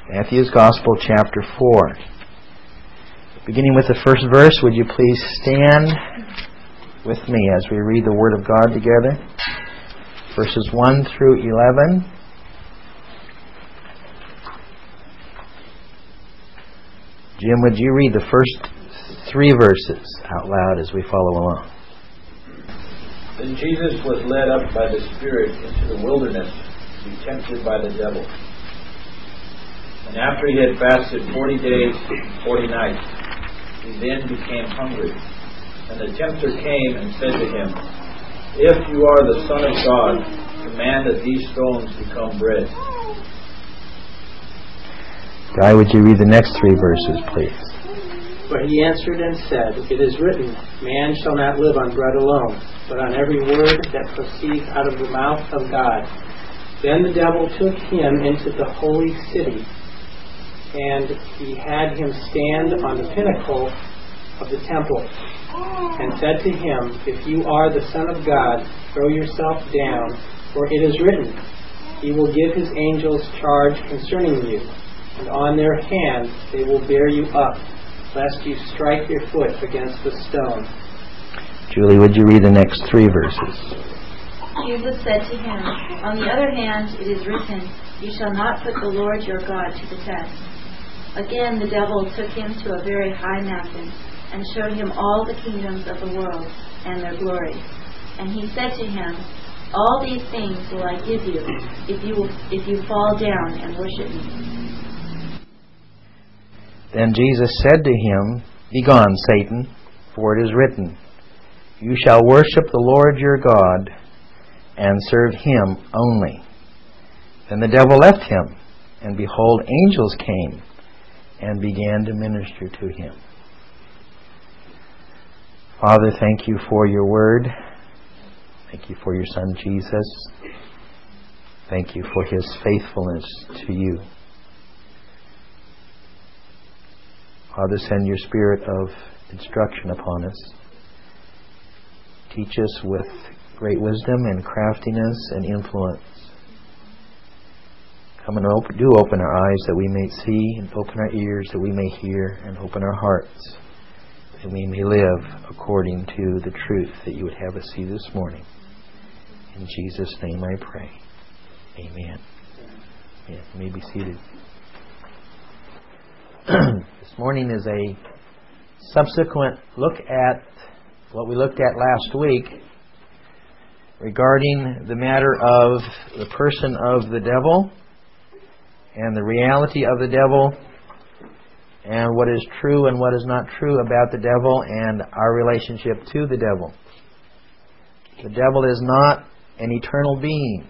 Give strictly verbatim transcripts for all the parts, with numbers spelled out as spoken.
Matthew's Gospel, chapter four. Beginning with the first verse, would you please stand with me as we read the Word of God together? Verses one through eleven. Jim, would you read the first three verses out loud as we follow along? Then Jesus was led up by the Spirit into the wilderness to be tempted by the devil. And after he had fasted forty days and forty nights, he then became hungry. And the tempter came and said to him, "If you are the Son of God, command that these stones become bread." Guy, would you read the next three verses, please? But he answered and said, "It is written, man shall not live on bread alone, but on every word that proceeds out of the mouth of God." Then the devil took him into the holy city, and he had him stand on the pinnacle of the temple, and said to him, "If you are the Son of God, throw yourself down, for it is written, He will give His angels charge concerning you, and on their hands they will bear you up, lest you strike your foot against the stone." Julie, would you read the next three verses? Jesus said to him, "On the other hand, it is written, You shall not put the Lord your God to the test." Again the devil took him to a very high mountain, and showed him all the kingdoms of the world and their glory. And he said to him, "All these things will I give you, if you if you fall down and worship me." Then Jesus said to him, "Begone, Satan, for it is written, You shall worship the Lord your God, and serve Him only." Then the devil left him, and behold, angels came and began to minister to him. Father, thank you for your word. Thank you for your Son, Jesus. Thank you for His faithfulness to you. Father, send your spirit of instruction upon us. Teach us with great wisdom and craftiness and influence. Come and open, do open our eyes that we may see, and open our ears that we may hear, and open our hearts that we may live according to the truth that you would have us see this morning. In Jesus' name I pray. Amen. Yeah, you may be seated. This morning is a subsequent look at what we looked at last week regarding the matter of the person of the devil and the reality of the devil and what is true and what is not true about the devil and our relationship to the devil. The devil is not an eternal being.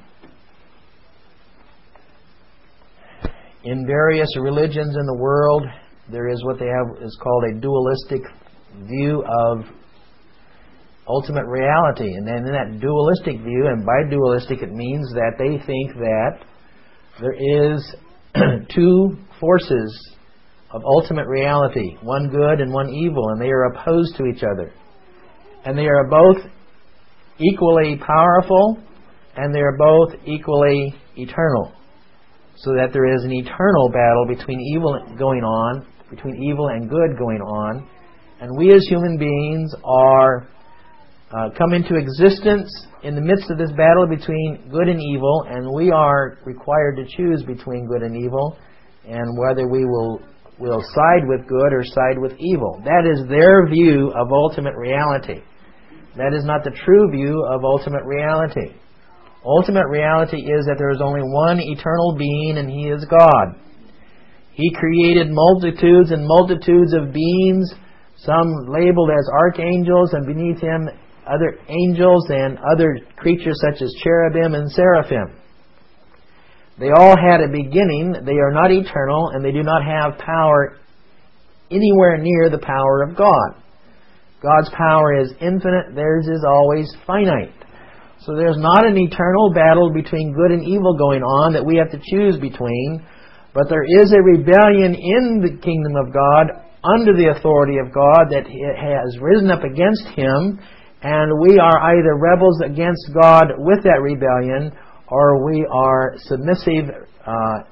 In various religions in the world, there is what they have is called a dualistic view of ultimate reality. And then in that dualistic view, and by dualistic it means that they think that there is two forces of ultimate reality, one good and one evil, and they are opposed to each other. And they are both equally powerful, and they are both equally eternal. So that there is an eternal battle between evil going on, between evil and good going on, and we as human beings are uh, come into existence in the midst of this battle between good and evil, and we are required to choose between good and evil, and whether we will will side with good or side with evil. That is their view of ultimate reality. That is not the true view of ultimate reality. Ultimate reality is that there is only one eternal being, and He is God. He created multitudes and multitudes of beings, some labeled as archangels, and beneath Him other angels and other creatures such as cherubim and seraphim. They all had a beginning. They are not eternal, and they do not have power anywhere near the power of God. God's power is infinite. Theirs is always finite. So there's not an eternal battle between good and evil going on that we have to choose between, but there is a rebellion in the kingdom of God under the authority of God that has risen up against Him, and we are either rebels against God with that rebellion, or we are submissive uh,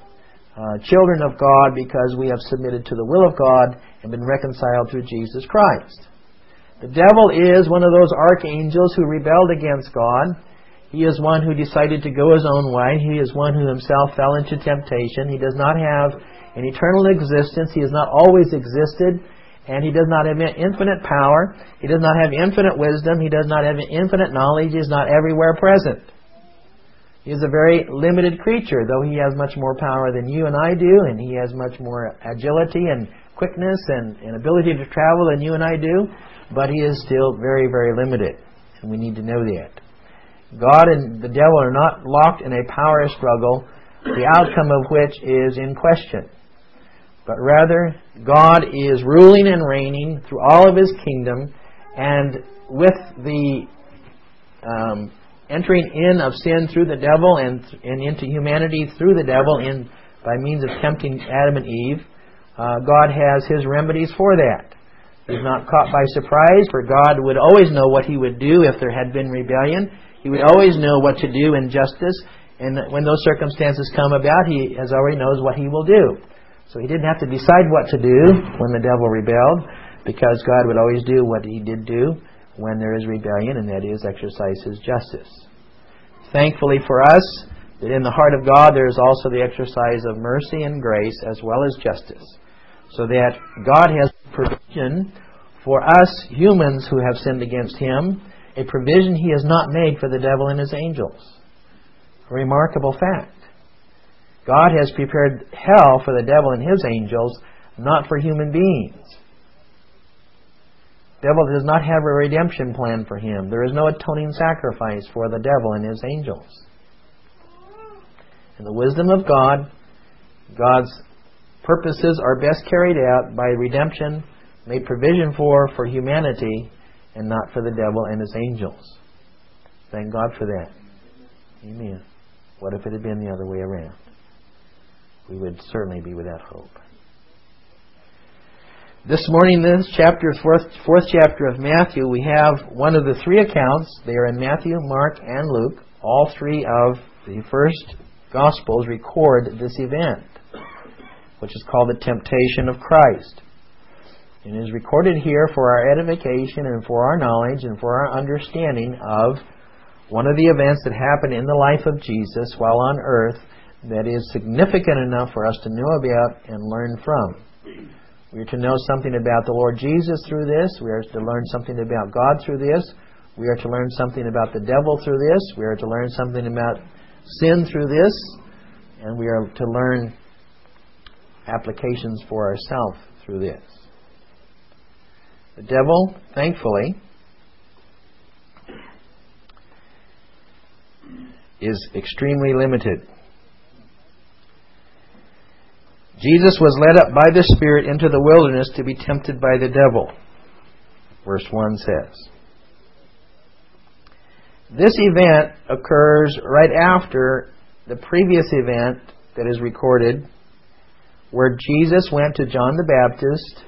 uh, children of God because we have submitted to the will of God and been reconciled through Jesus Christ. The devil is one of those archangels who rebelled against God. He is one who decided to go his own way. He is one who himself fell into temptation. He does not have an eternal existence. He has not always existed. And He does not have infinite power. He does not have infinite wisdom. He does not have infinite knowledge. He is not everywhere present. He is a very limited creature, though He has much more power than you and I do, and He has much more agility and quickness and, and ability to travel than you and I do, but He is still very, very limited, and we need to know that. God and the devil are not locked in a power struggle, the outcome of which is in question. But rather, God is ruling and reigning through all of His kingdom, and with the um, entering in of sin through the devil and, and into humanity through the devil in by means of tempting Adam and Eve, uh, God has His remedies for that. He's not caught by surprise, for God would always know what He would do if there had been rebellion. He would always know what to do in justice, and when those circumstances come about, He has already knows what He will do. So He didn't have to decide what to do when the devil rebelled, because God would always do what He did do when there is rebellion, and that is exercise His justice. Thankfully for us, that in the heart of God there is also the exercise of mercy and grace as well as justice, so that God has provision for us humans who have sinned against Him, a provision He has not made for the devil and his angels. A remarkable fact. God has prepared hell for the devil and his angels, not for human beings. The devil does not have a redemption plan for him. There is no atoning sacrifice for the devil and his angels. In the wisdom of God, God's purposes are best carried out by redemption made provision for for humanity and not for the devil and his angels. Thank God for that. Amen. What if it had been the other way around? We would certainly be without hope. This morning, this chapter, fourth, fourth chapter of Matthew, we have one of the three accounts. They are in Matthew, Mark, and Luke. All three of the first Gospels record this event, which is called the temptation of Christ. It is recorded here for our edification and for our knowledge and for our understanding of one of the events that happened in the life of Jesus while on earth that is significant enough for us to know about and learn from. We are to know something about the Lord Jesus through this. We are to learn something about God through this. We are to learn something about the devil through this. We are to learn something about sin through this. And we are to learn applications for ourselves through this. The devil, thankfully, is extremely limited. Jesus was led up by the Spirit into the wilderness to be tempted by the devil. Verse one says. This event occurs right after the previous event that is recorded where Jesus went to John the Baptist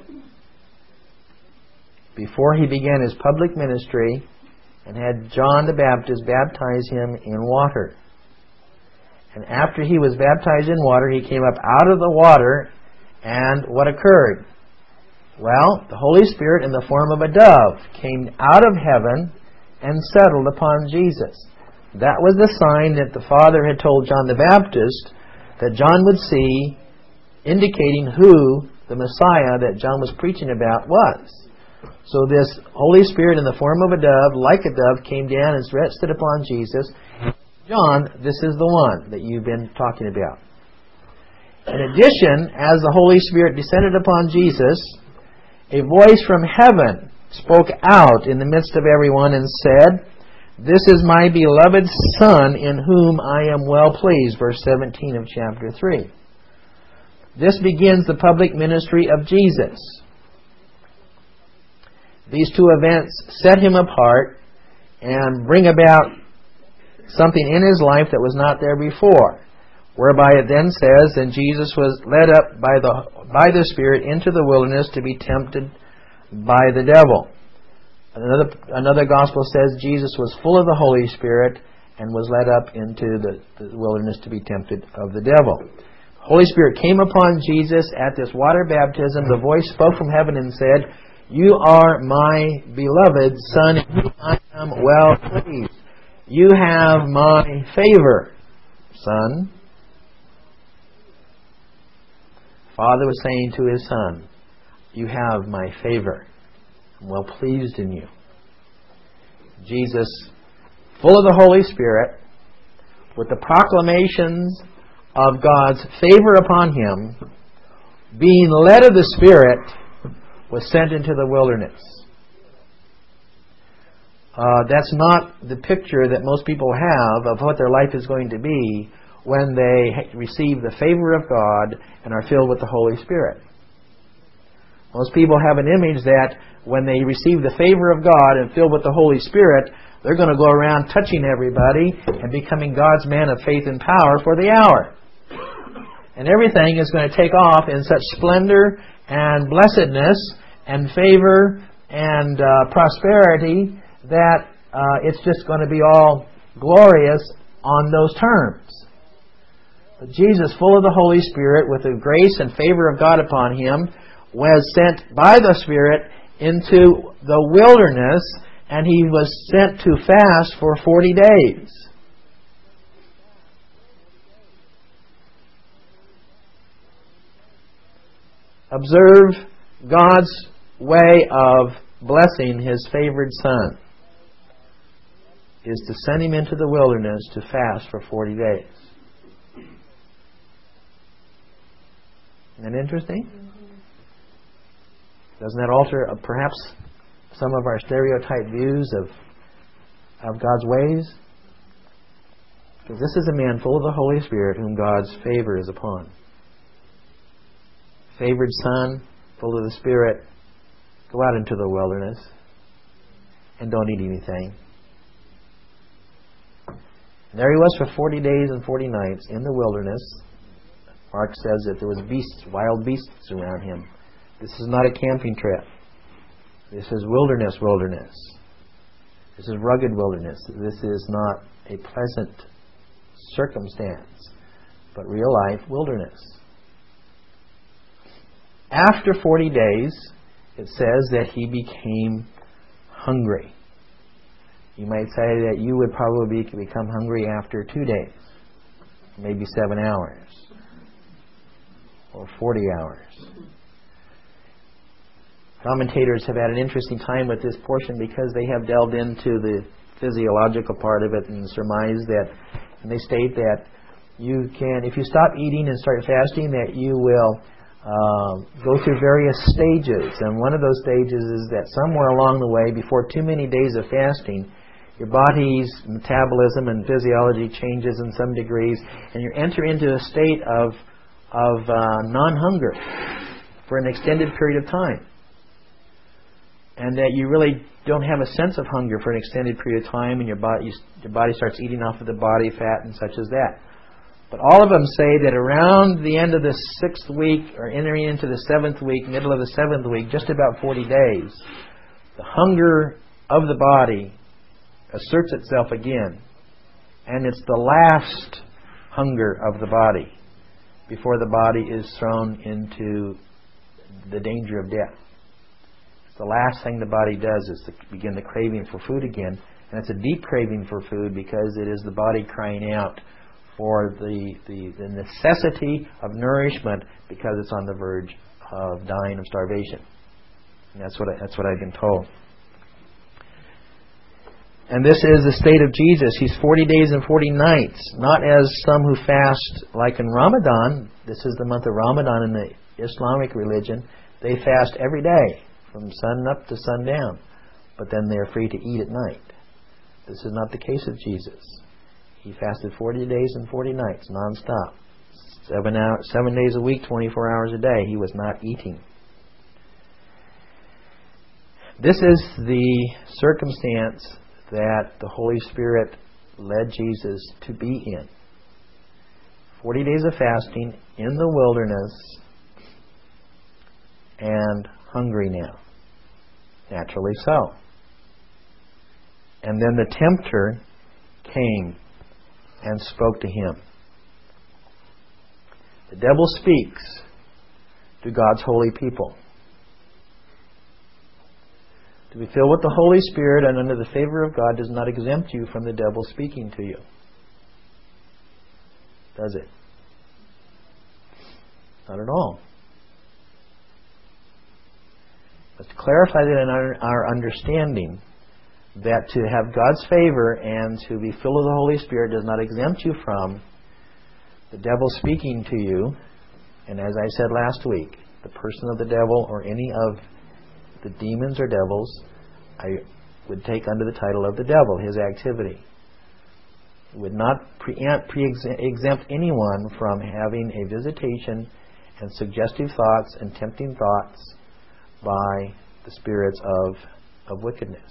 before He began His public ministry and had John the Baptist baptize Him in water. And after He was baptized in water, He came up out of the water, and what occurred? Well, the Holy Spirit in the form of a dove came out of heaven and settled upon Jesus. That was the sign that the Father had told John the Baptist that John would see, indicating who the Messiah that John was preaching about was. So this Holy Spirit in the form of a dove, like a dove, came down and rested upon Jesus. John, this is the one that you've been talking about. In addition, as the Holy Spirit descended upon Jesus, a voice from heaven spoke out in the midst of everyone and said, "This is my beloved Son, in whom I am well pleased." Verse seventeen of chapter three. This begins the public ministry of Jesus. These two events set Him apart and bring about something in His life that was not there before. Whereby it then says, and Jesus was led up by the by the Spirit into the wilderness to be tempted by the devil. Another another gospel says Jesus was full of the Holy Spirit and was led up into the, the wilderness to be tempted of the devil. Holy Spirit came upon Jesus at this water baptism. The voice spoke from heaven and said, "You are my beloved Son, in whom I am well pleased. You have my favor, Son." Father was saying to His Son, "You have my favor. I'm well pleased in you." Jesus, full of the Holy Spirit, with the proclamations of God's favor upon Him, being led of the Spirit, was sent into the wilderness. Uh, that's not the picture that most people have of what their life is going to be when they receive the favor of God and are filled with the Holy Spirit. Most people have an image that when they receive the favor of God and filled with the Holy Spirit, they're going to go around touching everybody and becoming God's man of faith and power for the hour. And everything is going to take off in such splendor and blessedness and favor and uh, prosperity that uh, it's just going to be all glorious on those terms. But Jesus, full of the Holy Spirit, with the grace and favor of God upon Him, was sent by the Spirit into the wilderness, and He was sent to fast for forty days. Observe God's way of blessing His favored Son is to send Him into the wilderness to fast for forty days. Isn't that interesting? Doesn't that alter uh, perhaps some of our stereotyped views of, of God's ways? Because this is a man full of the Holy Spirit whom God's favor is upon. Favored Son, full of the Spirit, go out into the wilderness and don't eat anything. And there He was for forty days and forty nights in the wilderness. Mark says that there was beasts, wild beasts around Him. This is not a camping trip. This is wilderness, wilderness. This is rugged wilderness. This is not a pleasant circumstance, but real life wilderness. After forty days, it says that He became hungry. You might say that you would probably become hungry after two days, maybe seven hours, or forty hours. Commentators have had an interesting time with this portion because they have delved into the physiological part of it and surmised that, and they state that you can, if you stop eating and start fasting, that you will uh, go through various stages. And one of those stages is that somewhere along the way, before too many days of fasting, your body's metabolism and physiology changes in some degrees, and you enter into a state of of uh, non-hunger for an extended period of time. And that you really don't have a sense of hunger for an extended period of time, and your body, your body starts eating off of the body fat and such as that. But all of them say that around the end of the sixth week, or entering into the seventh week, middle of the seventh week, just about forty days, the hunger of the body asserts itself again. And it's the last hunger of the body before the body is thrown into the danger of death. The last thing the body does is to begin the craving for food again. And it's a deep craving for food because it is the body crying out for the, the, the necessity of nourishment because it's on the verge of dying of starvation. And that's what I, that's what I've been told. And this is the state of Jesus. He's forty days and forty nights. Not as some who fast like in Ramadan. This is the month of Ramadan in the Islamic religion. They fast every day, from sun up to sundown, but then they are free to eat at night. This is not the case of Jesus. He fasted forty days and forty nights, non-stop. Seven, hour, seven days a week, twenty-four hours a day. He was not eating. This is the circumstance that the Holy Spirit led Jesus to be in. Forty days of fasting in the wilderness and hungry now. Naturally so. And then the tempter came and spoke to him. The devil speaks to God's holy people. To be filled with the Holy Spirit and under the favor of God does not exempt you from the devil speaking to you. Does it? Not at all. But to clarify that in our, our understanding, that to have God's favor and to be filled with the Holy Spirit does not exempt you from the devil speaking to you. And as I said last week, the person of the devil or any of the demons or devils, I would take under the title of the devil, his activity. It would not preempt, pre-exempt anyone from having a visitation and suggestive thoughts and tempting thoughts by the spirits of, of wickedness.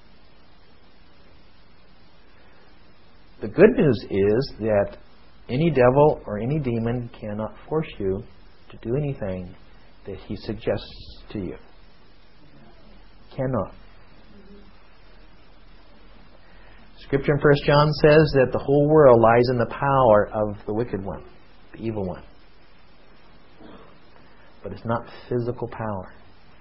The good news is that any devil or any demon cannot force you to do anything that he suggests to you. Cannot. Scripture in First John says that the whole world lies in the power of the wicked one, the evil one. But it's not physical power.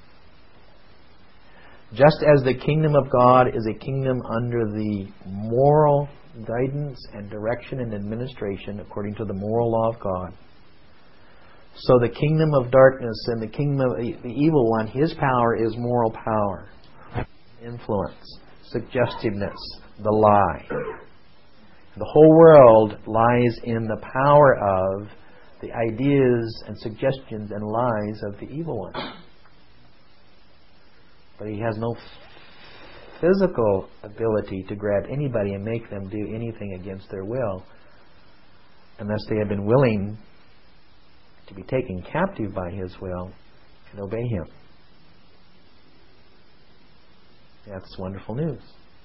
Just as the kingdom of God is a kingdom under the moral guidance and direction and administration according to the moral law of God, so the kingdom of darkness and the kingdom of the evil one, his power is moral power, influence, suggestiveness, the lie. The whole world lies in the power of the ideas and suggestions and lies of the evil one. But he has no physical ability to grab anybody and make them do anything against their will unless they have been willing to be taken captive by his will and obey him. That's wonderful news.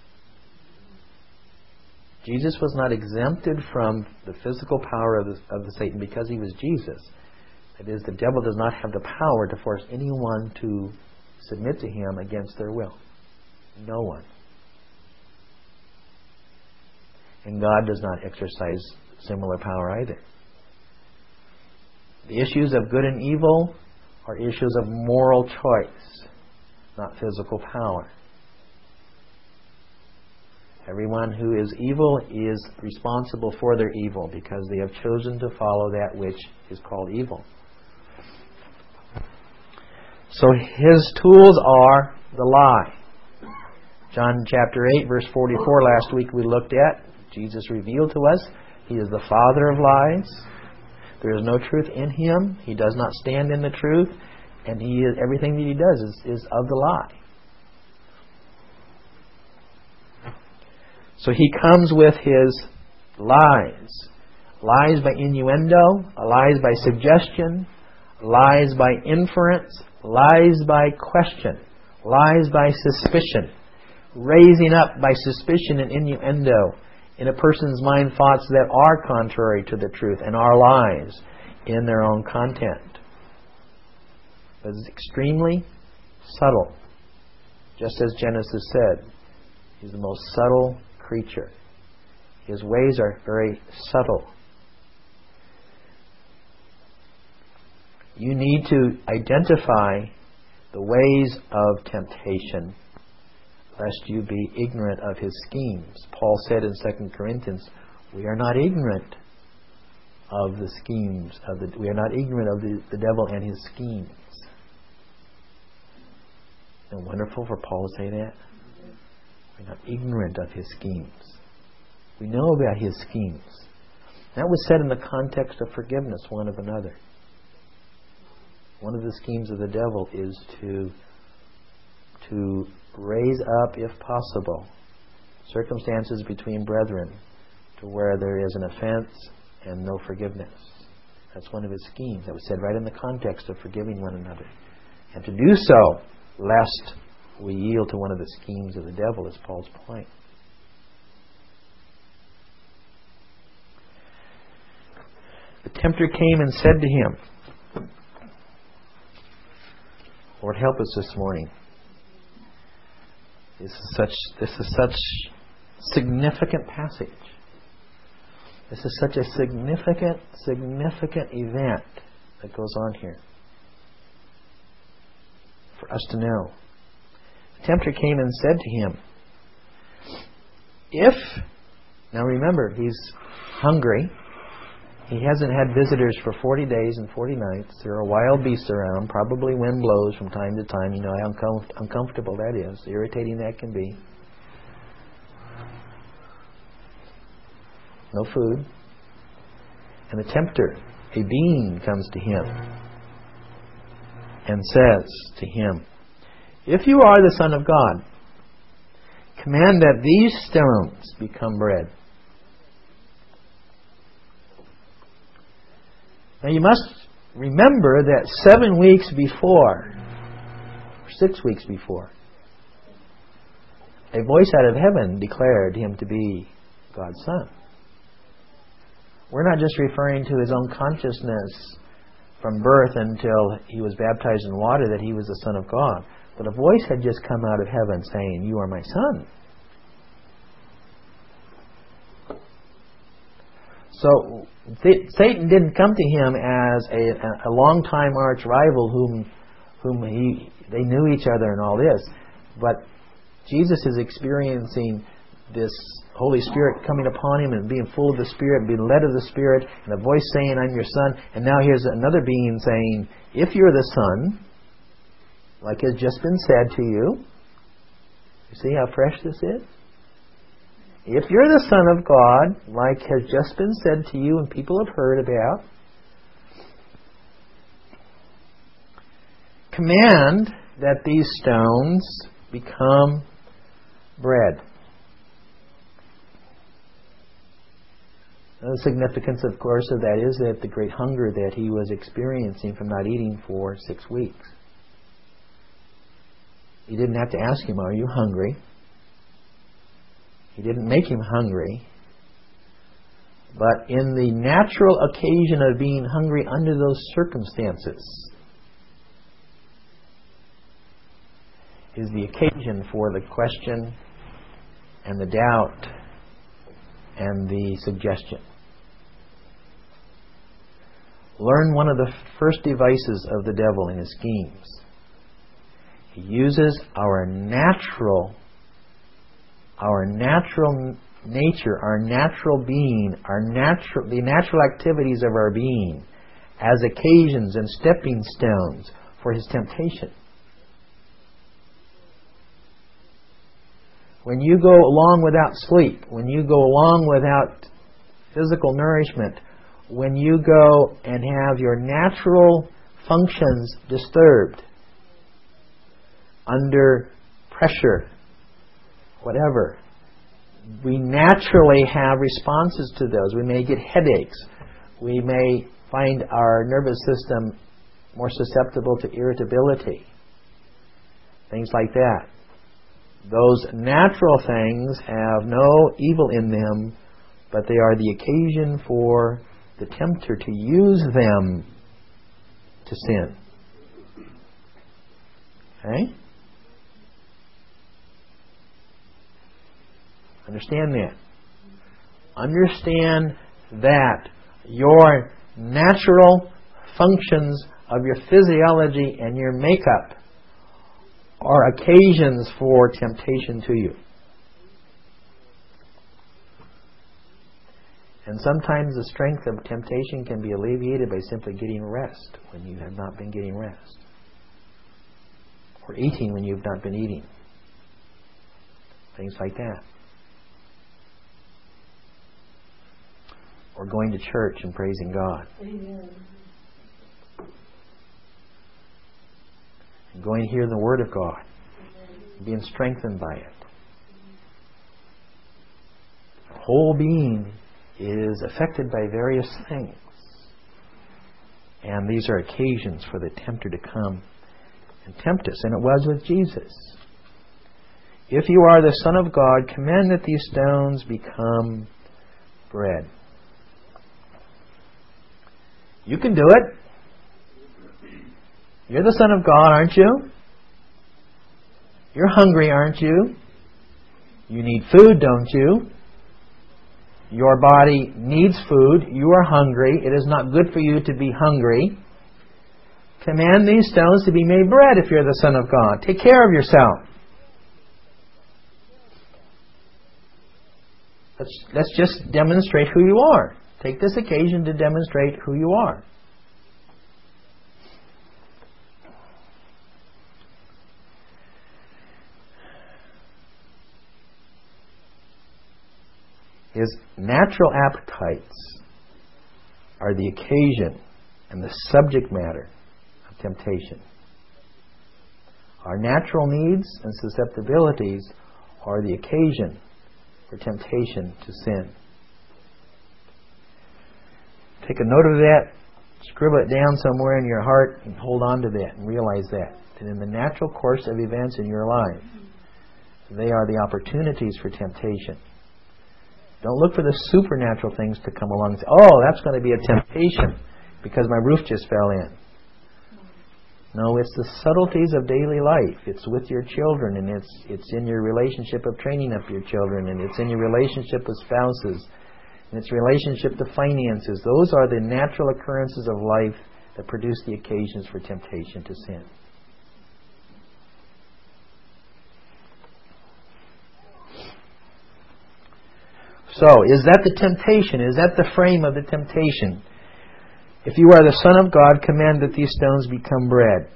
Jesus was not exempted from the physical power of the, of the Satan because he was Jesus. That is, the devil does not have the power to force anyone to submit to him against their will. No one. And God does not exercise similar power either. The issues of good and evil are issues of moral choice, not physical power. Everyone who is evil is responsible for their evil because they have chosen to follow that which is called evil. So his tools are the lie. John chapter eight, verse forty-four, last week we looked at. Jesus revealed to us he is the father of lies. There is no truth in him. He does not stand in the truth. And he is, everything that he does is, is of the lie. So he comes with his lies. Lies by innuendo, lies by suggestion, lies by inference, lies by question, lies by suspicion, raising up by suspicion and innuendo in a person's mind thoughts that are contrary to the truth and are lies in their own content. But it's extremely subtle. Just as Genesis said, he's the most subtle creature. His ways are very subtle. You need to identify the ways of temptation lest you be ignorant of his schemes. Paul said in Second Corinthians, we are not ignorant of the schemes of the we are not ignorant of the, the devil and his schemes. Isn't it wonderful for Paul to say that? We're not ignorant of his schemes. We know about his schemes. That was said in the context of forgiveness one of another. One of the schemes of the devil is to to raise up, if possible, circumstances between brethren to where there is an offense and no forgiveness. That's one of his schemes. That was said right in the context of forgiving one another. And to do so, lest we yield to one of the schemes of the devil, is Paul's point. The tempter came and said to him, Lord, help us this morning. This is such this is such significant passage. This is such a significant, significant event that goes on here for us to know. The tempter came and said to him, if, now remember, he's hungry. He hasn't had visitors for forty days and forty nights. There are wild beasts around. Probably wind blows from time to time. You know how uncom- uncomfortable that is. Irritating that can be. No food. And the tempter, a being, comes to him and says to him, if you are the Son of God, command that these stones become bread. Now you must remember that seven weeks before, or six weeks before, a voice out of heaven declared him to be God's Son. We're not just referring to his own consciousness from birth until he was baptized in water that he was the Son of God. But a voice had just come out of heaven saying, you are my Son. So th- Satan didn't come to him as a, a long-time arch rival whom whom he they knew each other and all this. But Jesus is experiencing this Holy Spirit coming upon him and being full of the Spirit and being led of the Spirit, and a voice saying, I'm your Son. And now here's another being saying, if you're the Son, like has just been said to you, you see how fresh this is? If you're the Son of God, like has just been said to you and people have heard about, command that these stones become bread. The significance, of course, of that is that the great hunger that he was experiencing from not eating for six weeks. He didn't have to ask him, are you hungry? He didn't make him hungry. But in the natural occasion of being hungry under those circumstances is the occasion for the question and the doubt and the suggestion. Learn one of the first devices of the devil in his schemes. He uses our natural Our natural nature, our natural being, our natural, the natural activities of our being as occasions and stepping stones for his temptation. When you go along without sleep, when you go along without physical nourishment, when you go and have your natural functions disturbed under pressure, whatever, we naturally have responses to those. We may get headaches. We may find our nervous system more susceptible to irritability. Things like that. Those natural things have no evil in them, but they are the occasion for the tempter to use them to sin. Okay? Understand that. Understand that your natural functions of your physiology and your makeup are occasions for temptation to you. And sometimes the strength of temptation can be alleviated by simply getting rest when you have not been getting rest. Or eating when you've not been eating. Things like that. Or going to church and praising God. Amen. And going to hear the Word of God. And being strengthened by it. Our whole being is affected by various things. And these are occasions for the tempter to come and tempt us. And it was with Jesus. If you are the Son of God, command that these stones become bread. You can do it. You're the Son of God, aren't you? You're hungry, aren't you? You need food, don't you? Your body needs food. You are hungry. It is not good for you to be hungry. Command these stones to be made bread if you're the Son of God. Take care of yourself. Let's, let's just demonstrate who you are. Take this occasion to demonstrate who you are. His natural appetites are the occasion and the subject matter of temptation. Our natural needs and susceptibilities are the occasion for temptation to sin. Take a note of that, scribble it down somewhere in your heart, and hold on to that and realize that. That in the natural course of events in your life, they are the opportunities for temptation. Don't look for the supernatural things to come along and say, oh, that's going to be a temptation because my roof just fell in. No, it's the subtleties of daily life. It's with your children, and it's it's in your relationship of training up your children, and it's in your relationship with spouses, and it's relationship to finances. Those are the natural occurrences of life that produce the occasions for temptation to sin. So, is that the temptation? Is that the frame of the temptation? If you are the Son of God, command that these stones become bread.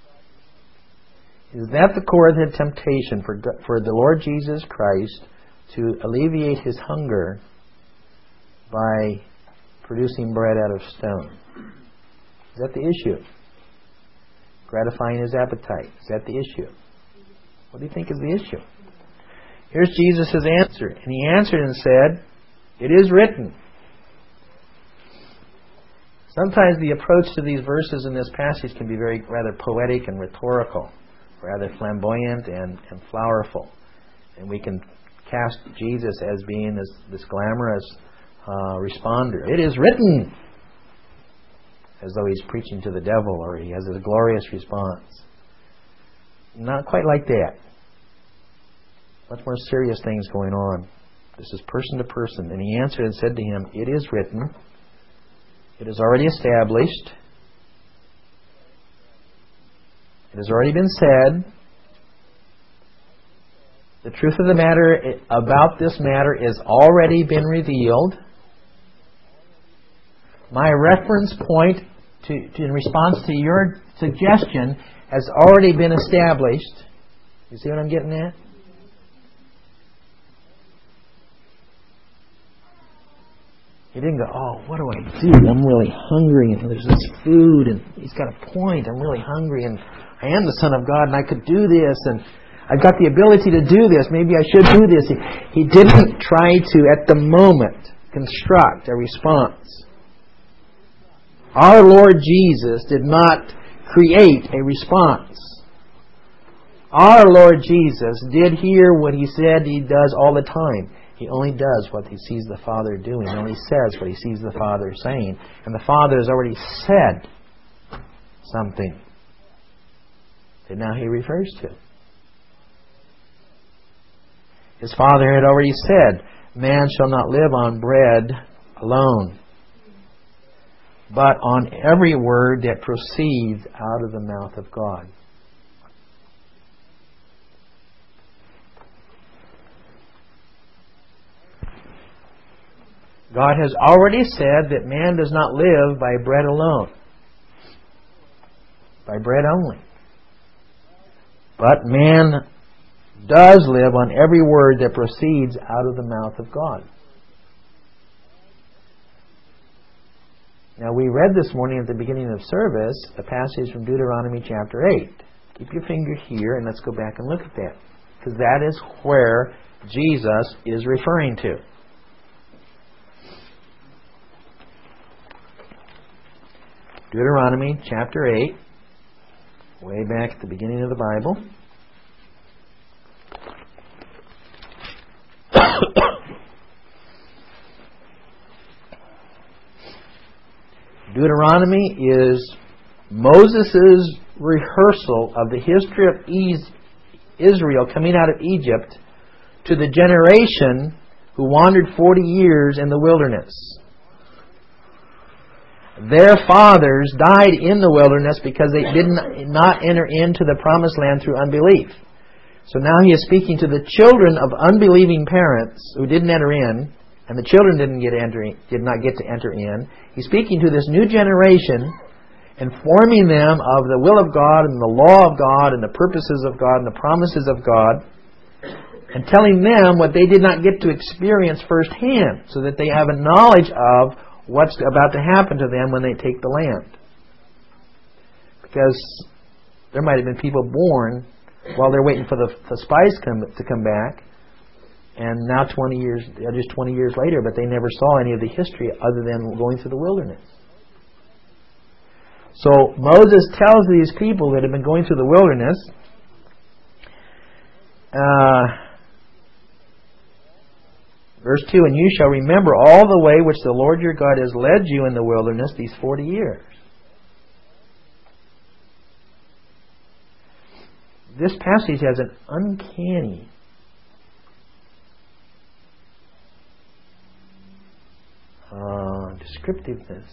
Is that the core of the temptation for, for the Lord Jesus Christ to alleviate His hunger by producing bread out of stone? Is that the issue? Gratifying His appetite. Is that the issue? What do you think is the issue? Here's Jesus' answer. And He answered and said, "It is written." Sometimes the approach to these verses in this passage can be very rather poetic and rhetorical, rather flamboyant and, and flowerful. And we can cast Jesus as being this, this glamorous uh, responder. It is written! As though He's preaching to the devil or He has a glorious response. Not quite like that. Much more serious things going on. This is person to person. And He answered and said to him, "It is written." It is already established. It has already been said. The truth of the matter about this matter has already been revealed. My reference point to, to in response to your suggestion has already been established. You see what I'm getting at? He didn't go, "Oh, what do I do? I'm really hungry, and there's this food, and He's got a point. I'm really hungry, and I am the Son of God, and I could do this, and I've got the ability to do this. Maybe I should do this." He, he didn't try to, at the moment, construct a response. Our Lord Jesus did not create a response. Our Lord Jesus did hear what He said He does all the time. He only does what He sees the Father doing. He only says what He sees the Father saying. And the Father has already said something that now He refers to. His Father had already said, "Man shall not live on bread alone, but on every word that proceeds out of the mouth of God." God has already said that man does not live by bread alone, by bread only. But man does live on every word that proceeds out of the mouth of God. Now, we read this morning at the beginning of service a passage from Deuteronomy chapter eight. Keep your finger here and let's go back and look at that, because that is where Jesus is referring to. Deuteronomy chapter eight, way back at the beginning of the Bible. Deuteronomy is Moses' rehearsal of the history of Israel coming out of Egypt to the generation who wandered forty years in the wilderness. Their fathers died in the wilderness because they did not enter into the promised land through unbelief. So now he is speaking to the children of unbelieving parents who didn't enter in, and the children didn't get enter, did not get to enter in. He's speaking to this new generation, informing them of the will of God and the law of God and the purposes of God and the promises of God, and telling them what they did not get to experience firsthand, so that they have a knowledge of what's about to happen to them when they take the land. Because there might have been people born while they're waiting for the, the spies come, to come back, and now twenty years, just twenty years later, but they never saw any of the history other than going through the wilderness. So Moses tells these people that have been going through the wilderness, uh, verse two, and you shall remember all the way which the Lord your God has led you in the wilderness these forty years. This passage has an uncanny uh, descriptiveness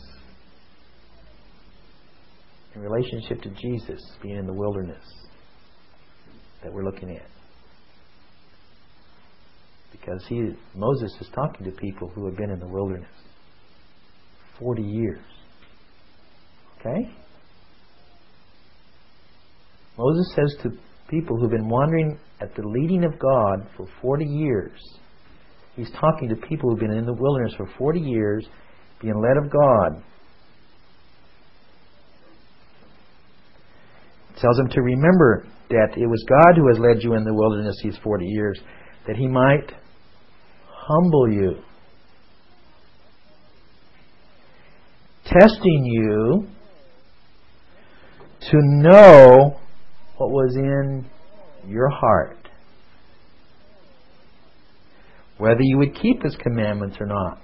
in relationship to Jesus being in the wilderness that we're looking at. Because he, Moses is talking to people who have been in the wilderness forty years. Okay? Moses says to people who've been wandering at the leading of God for forty years, he's talking to people who've been in the wilderness for forty years, being led of God. He tells them to remember that it was God who has led you in the wilderness these forty years, that He might humble you, testing you to know what was in your heart, whether you would keep His commandments or not.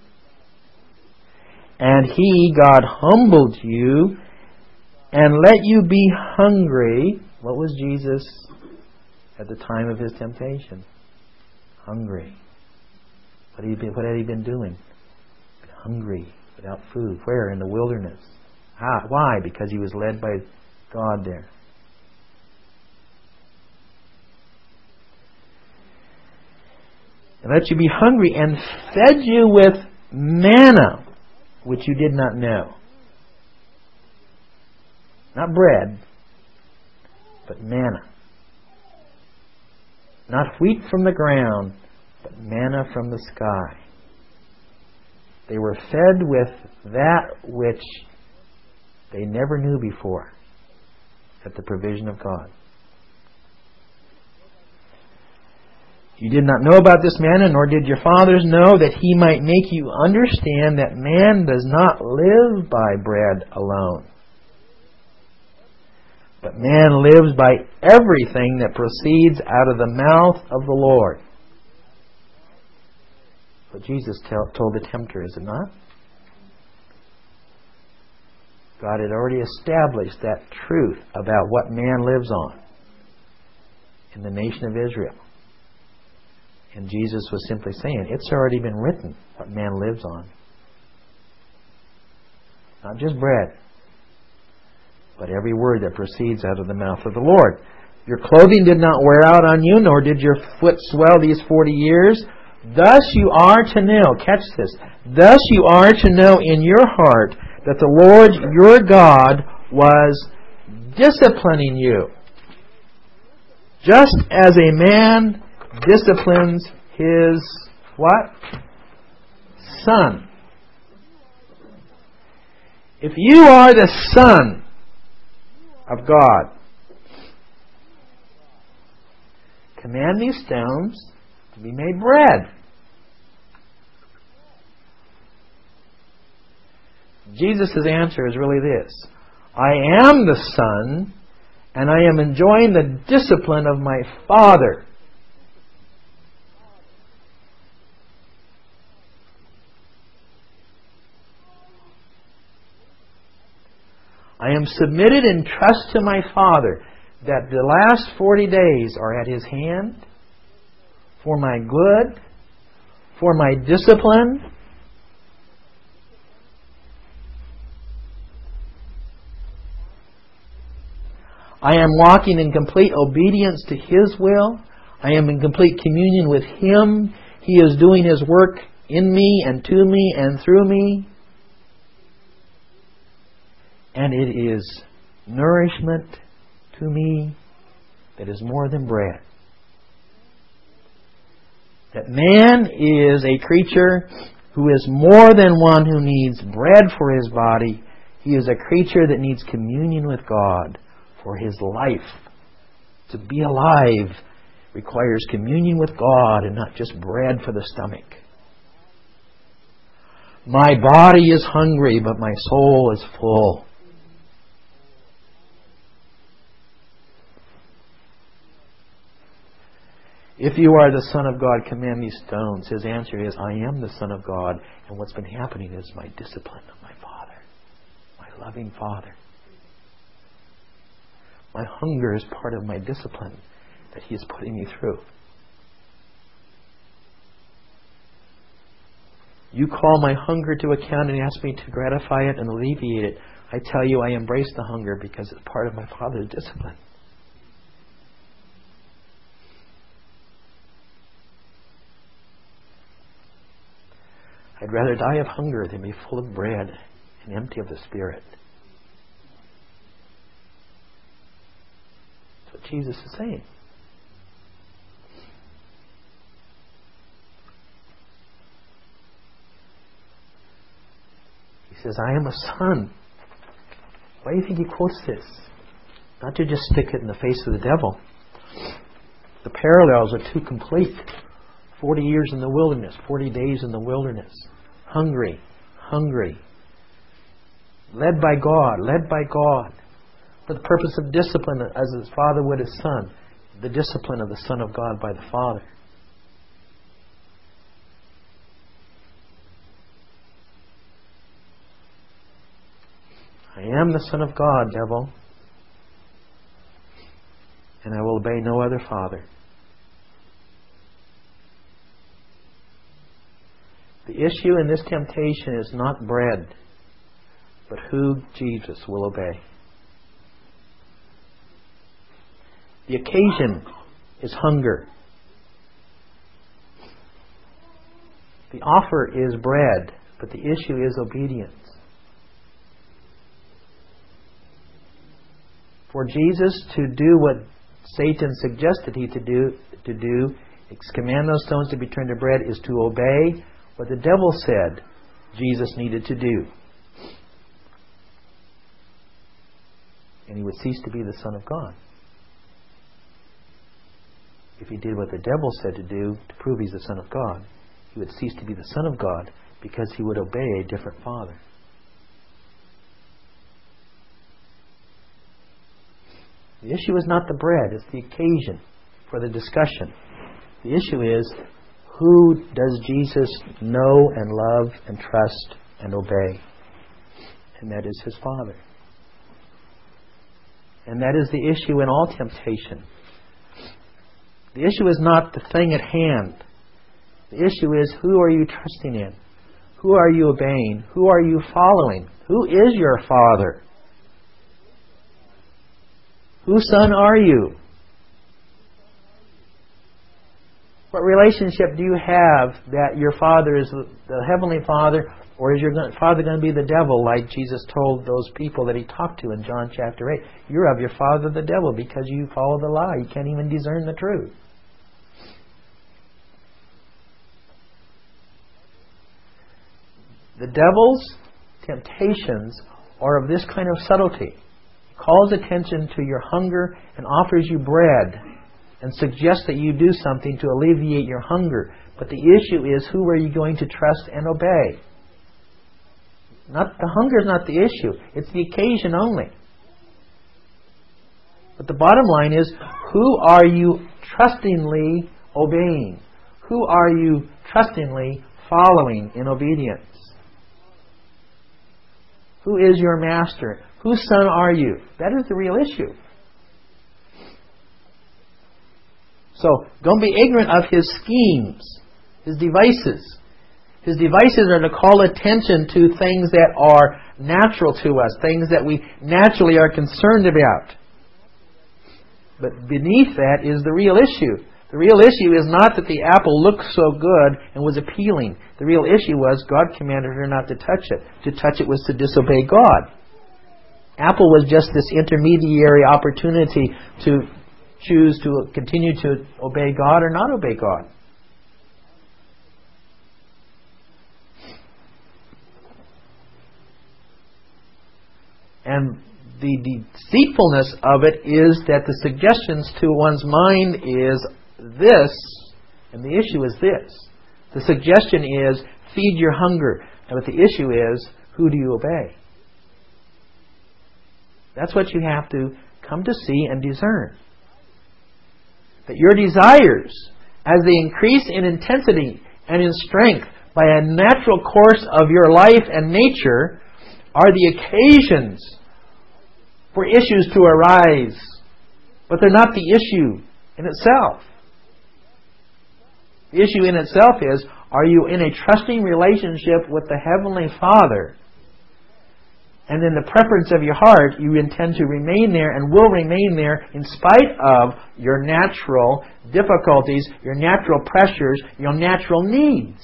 And He, God, humbled you and let you be hungry. What was Jesus at the time of His temptation? Hungry. What had He been, what had he been doing? Hungry, without food. Where? In the wilderness. Ah, why? Because He was led by God there. And let you be hungry, and fed you with manna, which you did not know. Not bread, but manna. Not wheat from the ground, but manna from the sky. They were fed with that which they never knew before, at the provision of God. You did not know about this manna, nor did your fathers know, that He might make you understand that man does not live by bread alone, but man lives by everything that proceeds out of the mouth of the Lord. What Jesus tell, told the tempter, is it not? God had already established that truth about what man lives on in the nation of Israel. And Jesus was simply saying, it's already been written what man lives on. Not just bread, but every word that proceeds out of the mouth of the Lord. Your clothing did not wear out on you, nor did your foot swell these forty years. Thus you are to know, catch this, thus you are to know in your heart that the Lord your God was disciplining you, just as a man disciplines his what? Son. If you are the Son of God, command these stones to be made bread. Jesus' answer is really this: I am the Son, and I am enjoying the discipline of my Father. I am submitted in trust to my Father, that the last forty days are at His hand for my good, for my discipline. I am walking in complete obedience to His will. I am in complete communion with Him. He is doing His work in me and to me and through me. And it is nourishment to me that is more than bread. That man is a creature who is more than one who needs bread for his body. He is a creature that needs communion with God for his life. To be alive requires communion with God and not just bread for the stomach. My body is hungry, but my soul is full. If you are the Son of God, command these stones. His answer is, I am the Son of God, and what's been happening is my discipline of my Father, my loving Father. My hunger is part of my discipline that He is putting me through. You call my hunger to account and ask me to gratify it and alleviate it. I tell you, I embrace the hunger because it's part of my Father's discipline. I'd rather die of hunger than be full of bread and empty of the Spirit. That's what Jesus is saying. He says, I am a son. Why do you think he quotes this? Not to just stick it in the face of the devil. The parallels are too complete. Forty years in the wilderness, forty days in the wilderness. Hungry, hungry. Led by God, led by God. For the purpose of discipline, as his Father would his Son. The discipline of the Son of God by the Father. I am the Son of God, devil. And I will obey no other father. The issue in this temptation is not bread, but who Jesus will obey. The occasion is hunger. The offer is bread, but the issue is obedience. For Jesus to do what Satan suggested he to do, to do, command those stones to be turned to bread, is to obey what the devil said Jesus needed to do. And he would cease to be the Son of God. If he did what the devil said to do to prove he's the Son of God, he would cease to be the Son of God because he would obey a different Father. The issue is not the bread, it's the occasion for the discussion. The issue is, who does Jesus know and love and trust and obey? And that is his Father. And that is the issue in all temptation. The issue is not the thing at hand. The issue is, who are you trusting in? Who are you obeying? Who are you following? Who is your Father? Whose son are you? What relationship do you have that your Father is the Heavenly Father, or is your Father going to be the devil, like Jesus told those people that He talked to in John chapter eight? You're of your father the devil because you follow the lie. You can't even discern the truth. The devil's temptations are of this kind of subtlety. He calls attention to your hunger and offers you bread and suggests that you do something to alleviate your hunger. But the issue is, who are you going to trust and obey? Not the hunger is not the issue. It's the occasion only. But the bottom line is, who are you trustingly obeying? Who are you trustingly following in obedience? Who is your master? Whose son are you? That is the real issue. So, don't be ignorant of his schemes. His devices. His devices are to call attention to things that are natural to us, things that we naturally are concerned about. But beneath that is the real issue. The real issue is not that the apple looked so good and was appealing. The real issue was God commanded her not to touch it. To touch it was to disobey God. Apple was just this intermediary opportunity to choose to continue to obey God or not obey God. And the deceitfulness of it is that the suggestions to one's mind is this, and the issue is this. The suggestion is, feed your hunger. And but the issue is, who do you obey? That's what you have to come to see and discern. That your desires, as they increase in intensity and in strength by a natural course of your life and nature, are the occasions for issues to arise. But they're not the issue in itself. The issue in itself is, are you in a trusting relationship with the Heavenly Father? And in the preference of your heart, you intend to remain there and will remain there in spite of your natural difficulties, your natural pressures, your natural needs.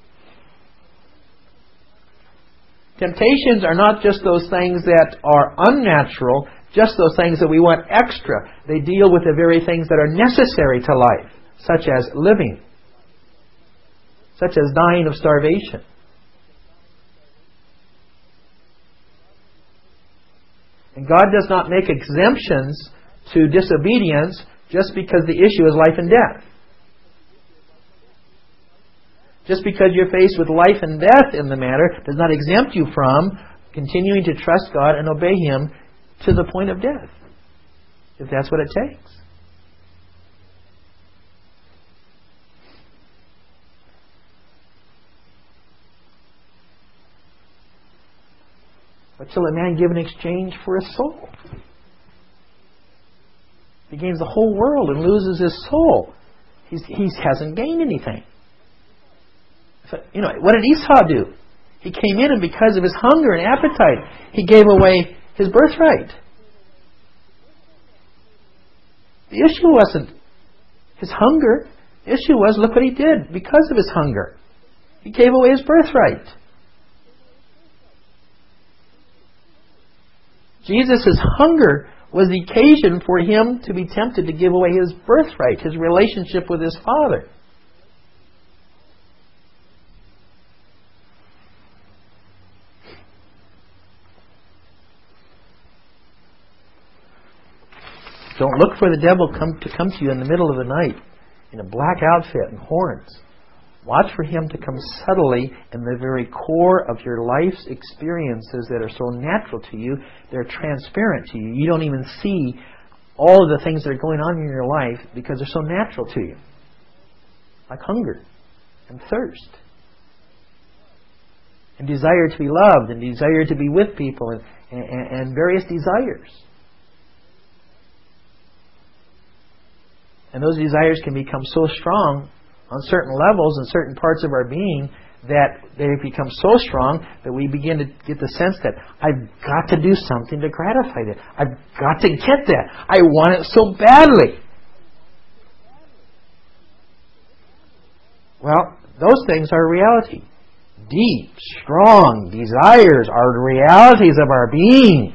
Temptations are not just those things that are unnatural, just those things that we want extra. They deal with the very things that are necessary to life, such as living, such as dying of starvation. And God does not make exemptions to disobedience just because the issue is life and death. Just because you're faced with life and death in the matter does not exempt you from continuing to trust God and obey Him to the point of death, if that's what it takes. What shall a man give in exchange for his soul? He gains the whole world and loses his soul. He's, he hasn't gained anything. So, you know, what did Esau do? He came in, and because of his hunger and appetite, he gave away his birthright. The issue wasn't his hunger. The issue was, look what he did because of his hunger. He gave away his birthright. Jesus' hunger was the occasion for him to be tempted to give away his birthright, his relationship with his Father. Don't look for the devil come to come to you in the middle of the night in a black outfit and horns. Watch for him to come subtly in the very core of your life's experiences that are so natural to you. They're transparent to you. You don't even see all of the things that are going on in your life because they're so natural to you. Like hunger and thirst. And desire to be loved and desire to be with people and, and, and various desires. And those desires can become so strong on certain levels and certain parts of our being that they become so strong that we begin to get the sense that I've got to do something to gratify that. I've got to get that. I want it so badly. Well, those things are reality. Deep, strong desires are the realities of our being.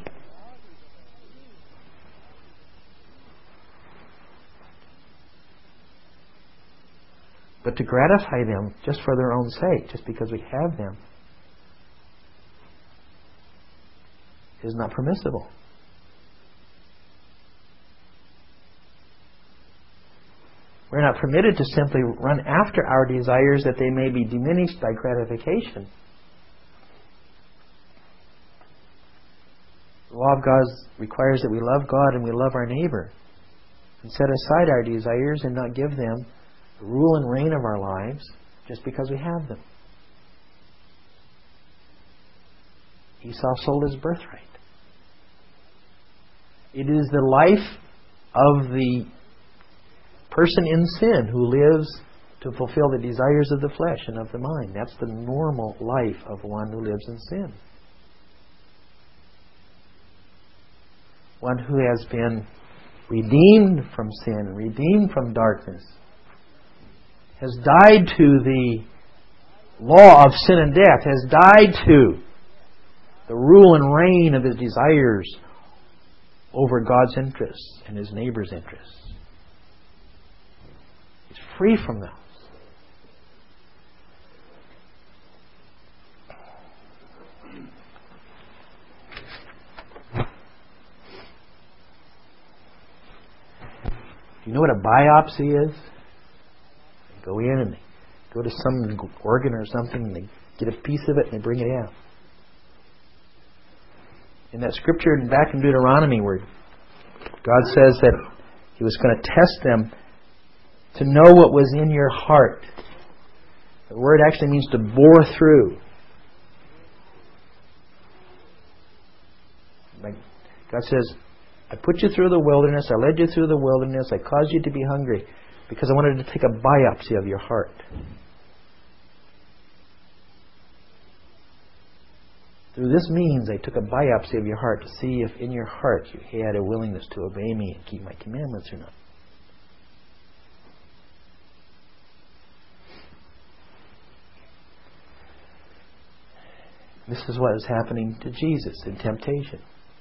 But to gratify them just for their own sake, just because we have them, is not permissible. We're not permitted to simply run after our desires that they may be diminished by gratification. The law of God requires that we love God and we love our neighbor, and set aside our desires and not give them the rule and reign of our lives just because we have them. Esau sold his birthright. It is the life of the person in sin who lives to fulfill the desires of the flesh and of the mind. That's the normal life of one who lives in sin. One who has been redeemed from sin, redeemed from darkness, has died to the law of sin and death, has died to the rule and reign of his desires over God's interests and his neighbor's interests. He's free from those. You know what a biopsy is? They go in and they go to some organ or something and they get a piece of it and they bring it out. In that scripture back in Deuteronomy where God says that He was going to test them to know what was in your heart. The word actually means to bore through. Like God says, I put you through the wilderness, I led you through the wilderness, I caused you to be hungry because I wanted to take a biopsy of your heart. Through this means I took a biopsy of your heart to see if in your heart you had a willingness to obey me and keep my commandments or not. This is what is happening to Jesus in temptation.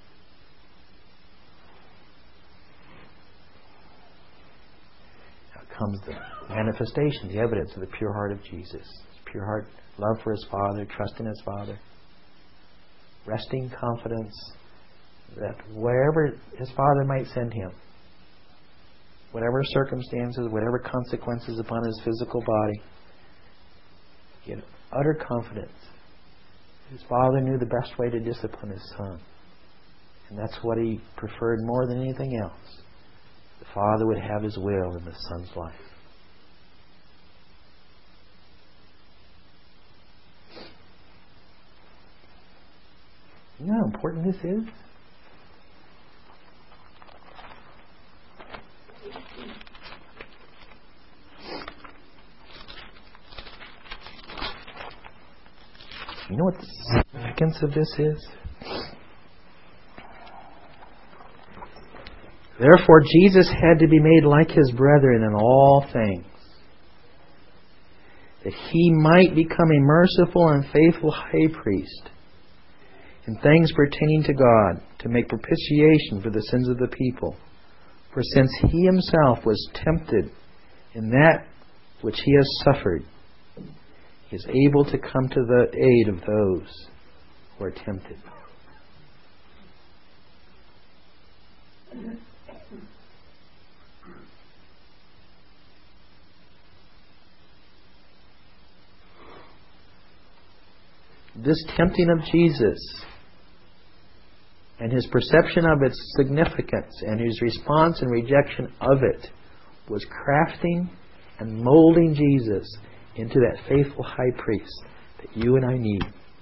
Comes the manifestation, the evidence of the pure heart of Jesus. His pure heart, love for His Father, trust in His Father, resting confidence that wherever His Father might send Him, whatever circumstances, whatever consequences upon His physical body, He had utter confidence. His Father knew the best way to discipline His Son. And that's what He preferred more than anything else. The Father would have His will in the Son's life. You know how important this is? You know what the significance of this is? Therefore, Jesus had to be made like His brethren in all things, that He might become a merciful and faithful high priest in things pertaining to God, to make propitiation for the sins of the people. For since He Himself was tempted in that which He has suffered, He is able to come to the aid of those who are tempted. This tempting of Jesus and His perception of its significance and His response and rejection of it was crafting and molding Jesus into that faithful high priest that you and I need.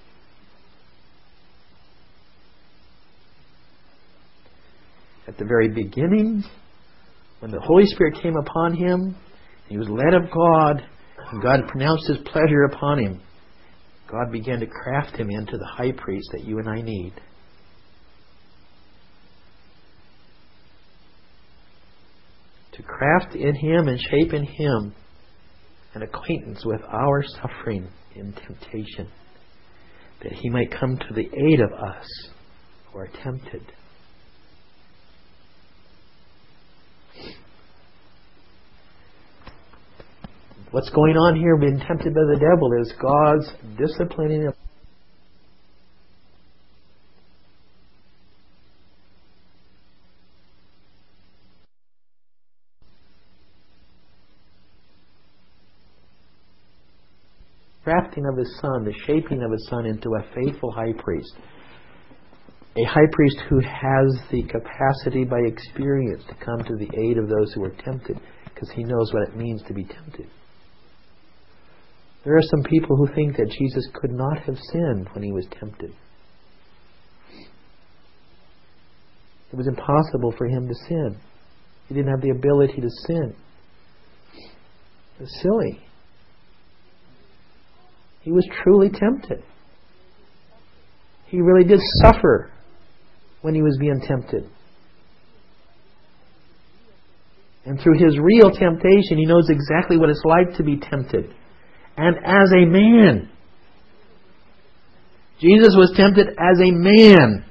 At the very beginning, when the Holy Spirit came upon Him, He was led of God, and God pronounced His pleasure upon Him, God began to craft Him into the high priest that you and I need. To craft in Him and shape in Him an acquaintance with our suffering in temptation, that He might come to the aid of us who are tempted. What's going on here, being tempted by the devil, is God's disciplining of crafting of His Son, the shaping of His Son into a faithful high priest. A high priest who has the capacity by experience to come to the aid of those who are tempted, because He knows what it means to be tempted. There are some people who think that Jesus could not have sinned when He was tempted. It was impossible for Him to sin. He didn't have the ability to sin. It's silly. He was truly tempted. He really did suffer when he was being tempted. And through his real temptation, he knows exactly what it's like to be tempted. And as a man. Jesus was tempted as a man.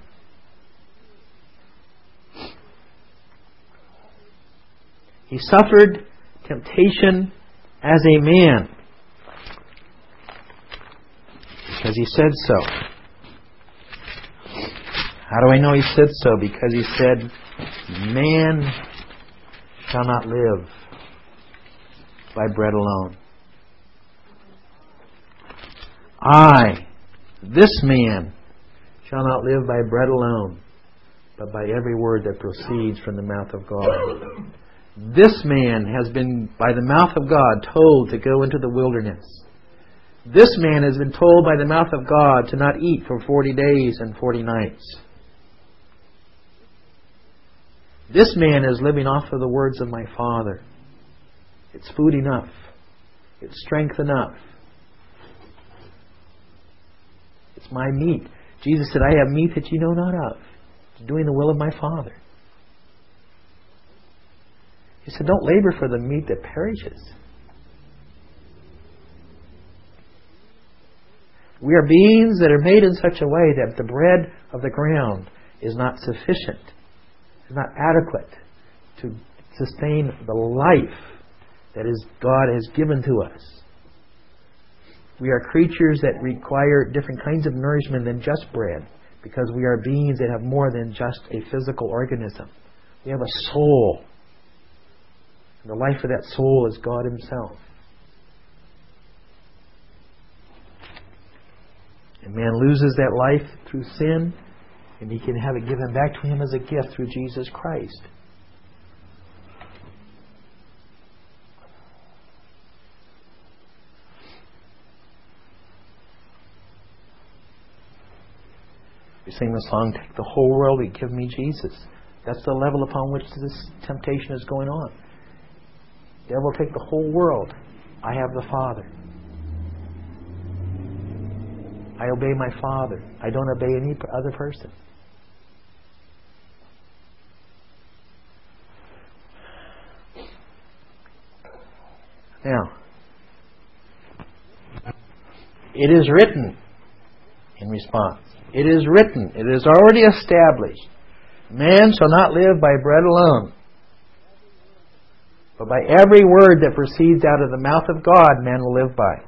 He suffered temptation as a man. Because he said so. How do I know he said so? Because he said, man shall not live by bread alone. I, this man, shall not live by bread alone, but by every word that proceeds from the mouth of God. This man has been, by the mouth of God, told to go into the wilderness. This man has been told by the mouth of God to not eat for forty days and forty nights. This man is living off of the words of my Father. It's food enough. It's strength enough. It's my meat. Jesus said, I have meat that you know not of. It's doing the will of my Father. He said, don't labor for the meat that perishes. We are beings that are made in such a way that the bread of the ground is not sufficient, is not adequate to sustain the life that is God has given to us. We are creatures that require different kinds of nourishment than just bread, because we are beings that have more than just a physical organism. We have a soul. And the life of that soul is God Himself. And man loses that life through sin, and he can have it given back to him as a gift through Jesus Christ. We sing the song, take the whole world and give me Jesus. That's the level upon which this temptation is going on. Devil, take the whole world. I have the Father. I obey my Father. I don't obey any other person. Now, it is written in response. It is written. It is already established. Man shall not live by bread alone, but by every word that proceeds out of the mouth of God, man will live by.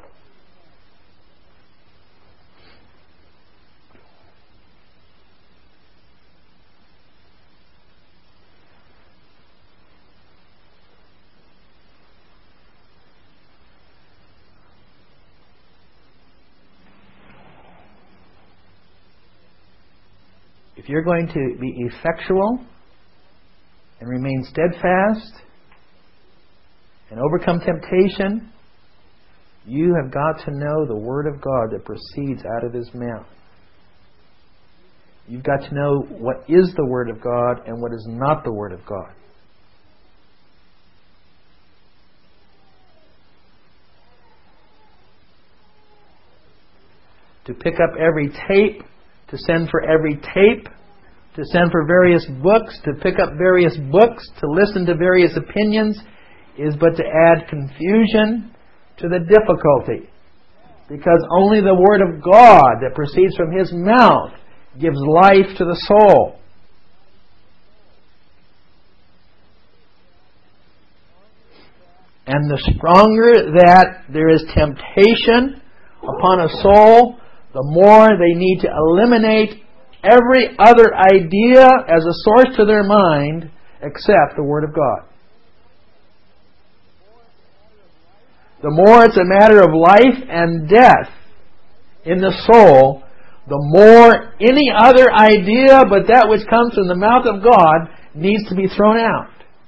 If you're going to be effectual and remain steadfast and overcome temptation, you have got to know the Word of God that proceeds out of His mouth. You've got to know what is the Word of God and what is not the Word of God. To pick up every tape, to send for every tape, to send for various books, to pick up various books, to listen to various opinions, is but to add confusion to the difficulty. Because only the Word of God that proceeds from His mouth gives life to the soul. And the stronger that there is temptation upon a soul, the more they need to eliminate every other idea as a source to their mind except the Word of God. The more it's a matter of life and death in the soul, the more any other idea but that which comes from the mouth of God needs to be thrown out.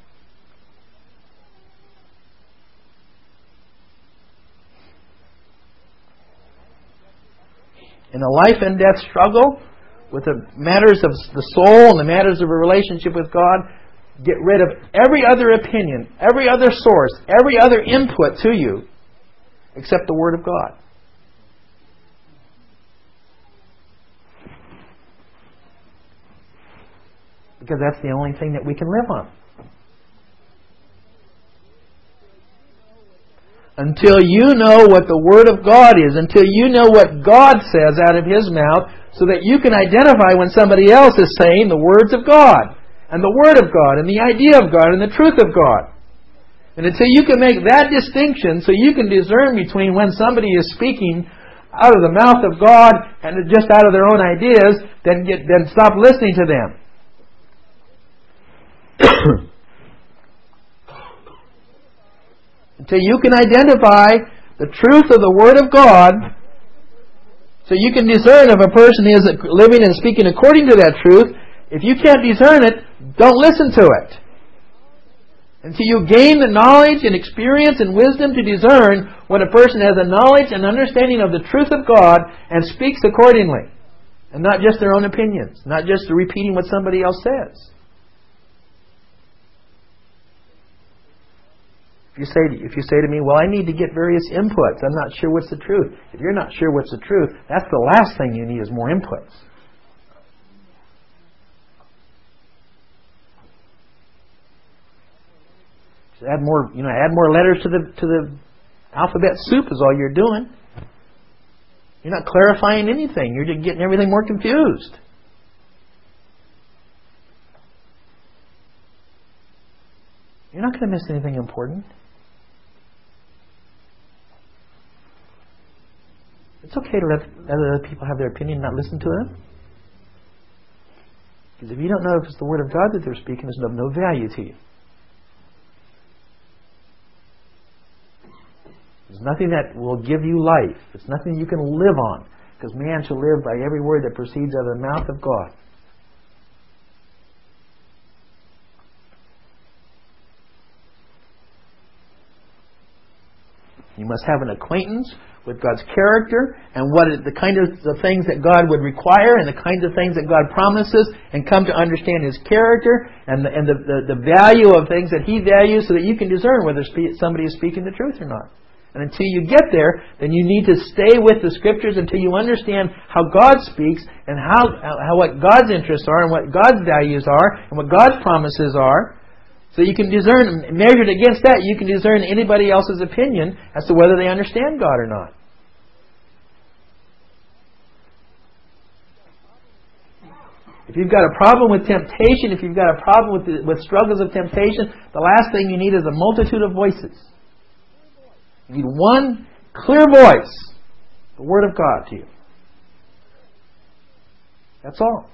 In a life and death struggle with the matters of the soul and the matters of a relationship with God, get rid of every other opinion, every other source, every other input to you except the Word of God. Because that's the only thing that we can live on. Until you know what the Word of God is, until you know what God says out of His mouth, so that you can identify when somebody else is saying the words of God, and the Word of God, and the idea of God, and the truth of God. And until you can make that distinction, so you can discern between when somebody is speaking out of the mouth of God and just out of their own ideas, then get, then stop listening to them. Until you can identify the truth of the Word of God, so you can discern if a person is living and speaking according to that truth. If you can't discern it, don't listen to it. Until you gain the knowledge and experience and wisdom to discern when a person has a knowledge and understanding of the truth of God and speaks accordingly. And not just their own opinions. Not just repeating what somebody else says. If you say, if you say to me, well, I need to get various inputs. I'm not sure what's the truth. If you're not sure what's the truth, that's the last thing you need is more inputs. Just add more, you know, add more letters to the to the alphabet soup is all you're doing. You're not clarifying anything. You're just getting everything more confused. You're not going to miss anything important. It's okay to let other people have their opinion and not listen to them. Because if you don't know if it's the Word of God that they're speaking, it's of no value to you. There's nothing that will give you life. It's nothing you can live on. Because man shall live by every word that proceeds out of the mouth of God. You must have an acquaintance with God's character and what is the kind of the things that God would require and the kinds of things that God promises, and come to understand His character and the, and the, the, the value of things that He values, so that you can discern whether somebody is speaking the truth or not. And until you get there, then you need to stay with the Scriptures until you understand how God speaks and how, how what God's interests are and what God's values are and what God's promises are. So you can discern, measured against that, you can discern anybody else's opinion as to whether they understand God or not. If you've got a problem with temptation, if you've got a problem with the, with struggles of temptation, the last thing you need is a multitude of voices. You need one clear voice, the Word of God to you. That's all.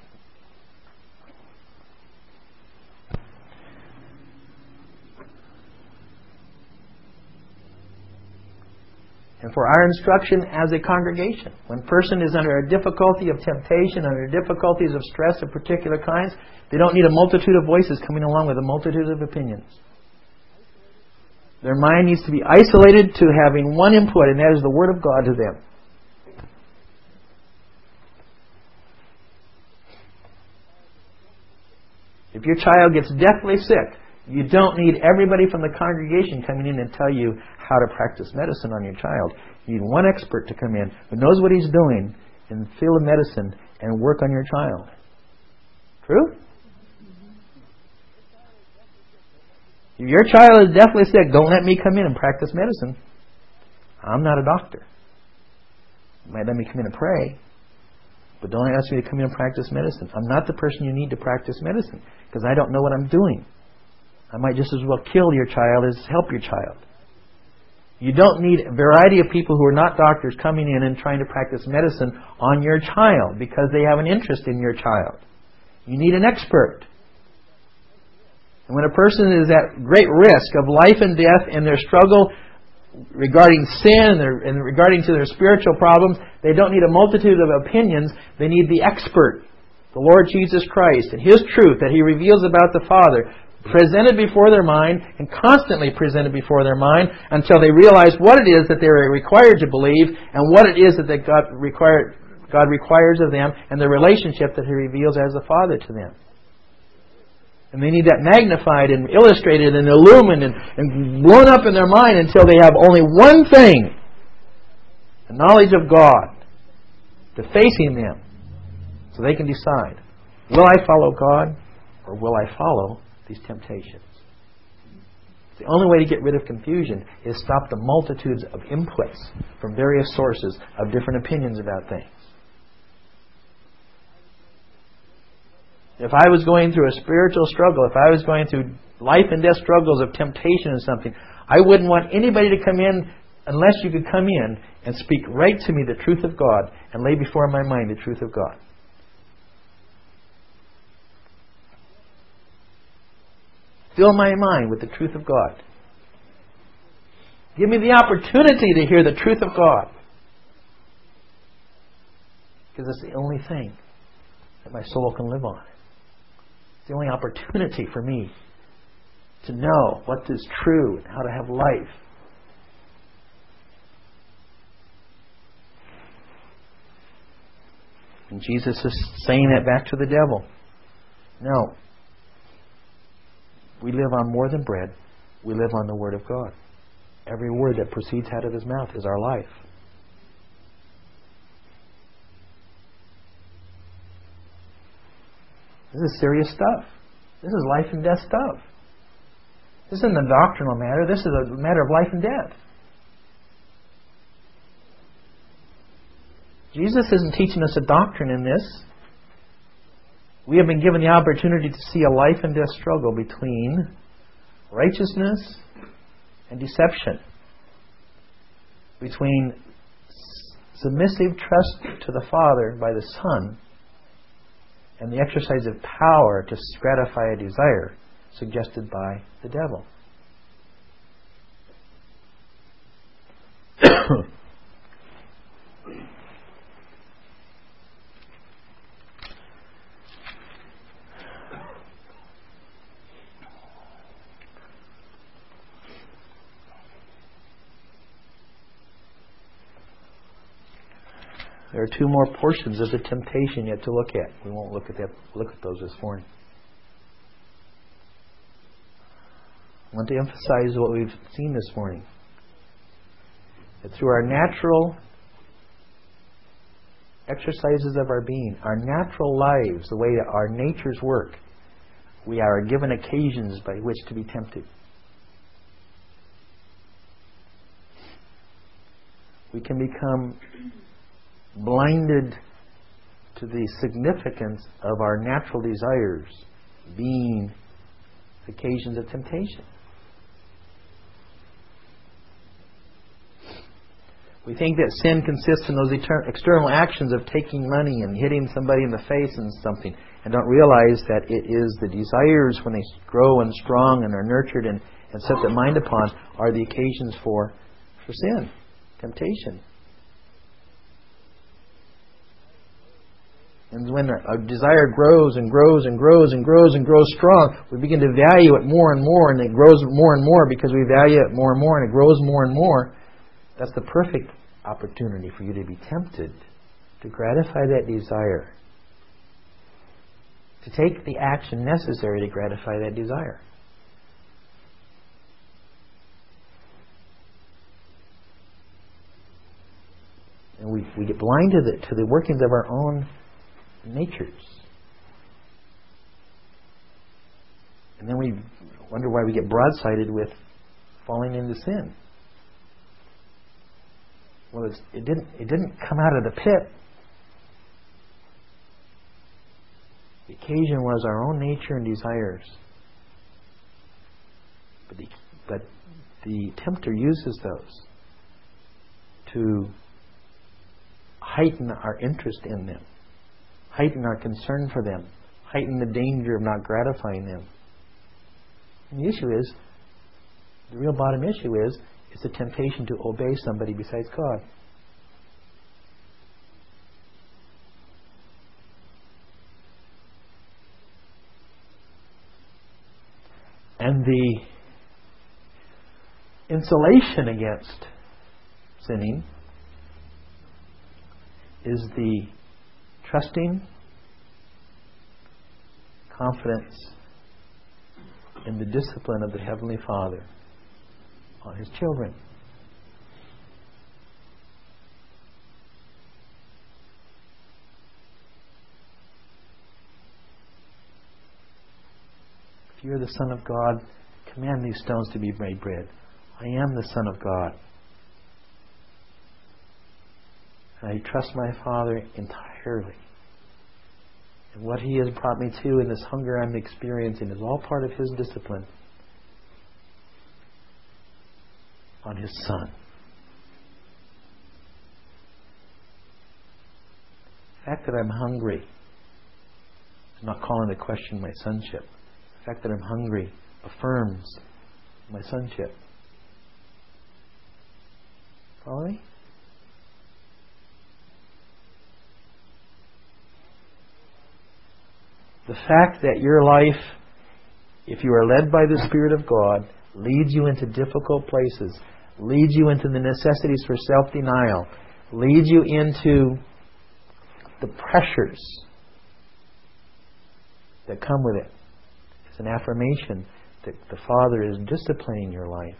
And for our instruction as a congregation, when a person is under a difficulty of temptation, under difficulties of stress of particular kinds, they don't need a multitude of voices coming along with a multitude of opinions. Their mind needs to be isolated to having one input, and that is the Word of God to them. If your child gets deathly sick, you don't need everybody from the congregation coming in and tell you how to practice medicine on your child. You need one expert to come in who knows what he's doing in the field of medicine and work on your child. True? If your child is deathly sick, don't let me come in and practice medicine. I'm not a doctor. You might let me come in and pray, but don't ask me to come in and practice medicine. I'm not the person you need to practice medicine, because I don't know what I'm doing. I might just as well kill your child as help your child. You don't need a variety of people who are not doctors coming in and trying to practice medicine on your child because they have an interest in your child. You need an expert. And when a person is at great risk of life and death in their struggle regarding sin and, their, and regarding to their spiritual problems, they don't need a multitude of opinions. They need the expert, the Lord Jesus Christ, and His truth that He reveals about the Father, presented before their mind and constantly presented before their mind until they realize what it is that they're required to believe and what it is that God, require, God requires of them, and the relationship that He reveals as the Father to them. And they need that magnified and illustrated and illumined and, and blown up in their mind until they have only one thing, the knowledge of God, to facing them, so they can decide, will I follow God or will I follow these temptations? The only way to get rid of confusion is stop the multitudes of inputs from various sources of different opinions about things. If I was going through a spiritual struggle, if I was going through life and death struggles of temptation and something, I wouldn't want anybody to come in unless you could come in and speak right to me the truth of God and lay before my mind the truth of God. Fill my mind with the truth of God. Give me the opportunity to hear the truth of God. Because it's the only thing that my soul can live on. It's the only opportunity for me to know what is true and how to have life. And Jesus is saying that back to the devil. No. We live on more than bread. We live on the Word of God. Every word that proceeds out of His mouth is our life. This is serious stuff. This is life and death stuff. This isn't a doctrinal matter. This is a matter of life and death. Jesus isn't teaching us a doctrine in this. We have been given the opportunity to see a life and death struggle between righteousness and deception, between submissive trust to the Father by the Son and the exercise of power to gratify a desire suggested by the devil. There are two more portions of the temptation yet to look at. We won't look at that. Look at those this morning. I want to emphasize what we've seen this morning. That through our natural exercises of our being, our natural lives, the way that our natures work, we are given occasions by which to be tempted. We can become blinded to the significance of our natural desires being occasions of temptation. We think that sin consists in those etern- external actions of taking money and hitting somebody in the face and something, and don't realize that it is the desires when they grow and strong and are nurtured and, and set their mind upon are the occasions for, for sin, temptation. And when our desire grows and grows and grows and grows and grows strong, we begin to value it more and more, and it grows more and more because we value it more and more, and it grows more and more. That's the perfect opportunity for you to be tempted to gratify that desire, to take the action necessary to gratify that desire. And we, we get blind to the, to the workings of our own natures. And then we wonder why we get broadsided with falling into sin. Well, it's, it didn't it didn't come out of the pit. The occasion was our own nature and desires. But the, but the tempter uses those to heighten our interest in them, heighten our concern for them, heighten the danger of not gratifying them. And the issue is, the real bottom issue is, is the temptation to obey somebody besides God. And the insulation against sinning is the trusting confidence in the discipline of the Heavenly Father on His children. If you are the Son of God, command these stones to be made bread. I am the Son of God. And I trust my Father entirely. And what He has brought me to in this hunger I'm experiencing is all part of His discipline on His Son. The fact that I'm hungry, I'm not calling into question my sonship. The fact that I'm hungry affirms my sonship. Follow me? The fact that your life, if you are led by the Spirit of God, leads you into difficult places, leads you into the necessities for self-denial, leads you into the pressures that come with it. It's an affirmation that the Father is disciplining your life.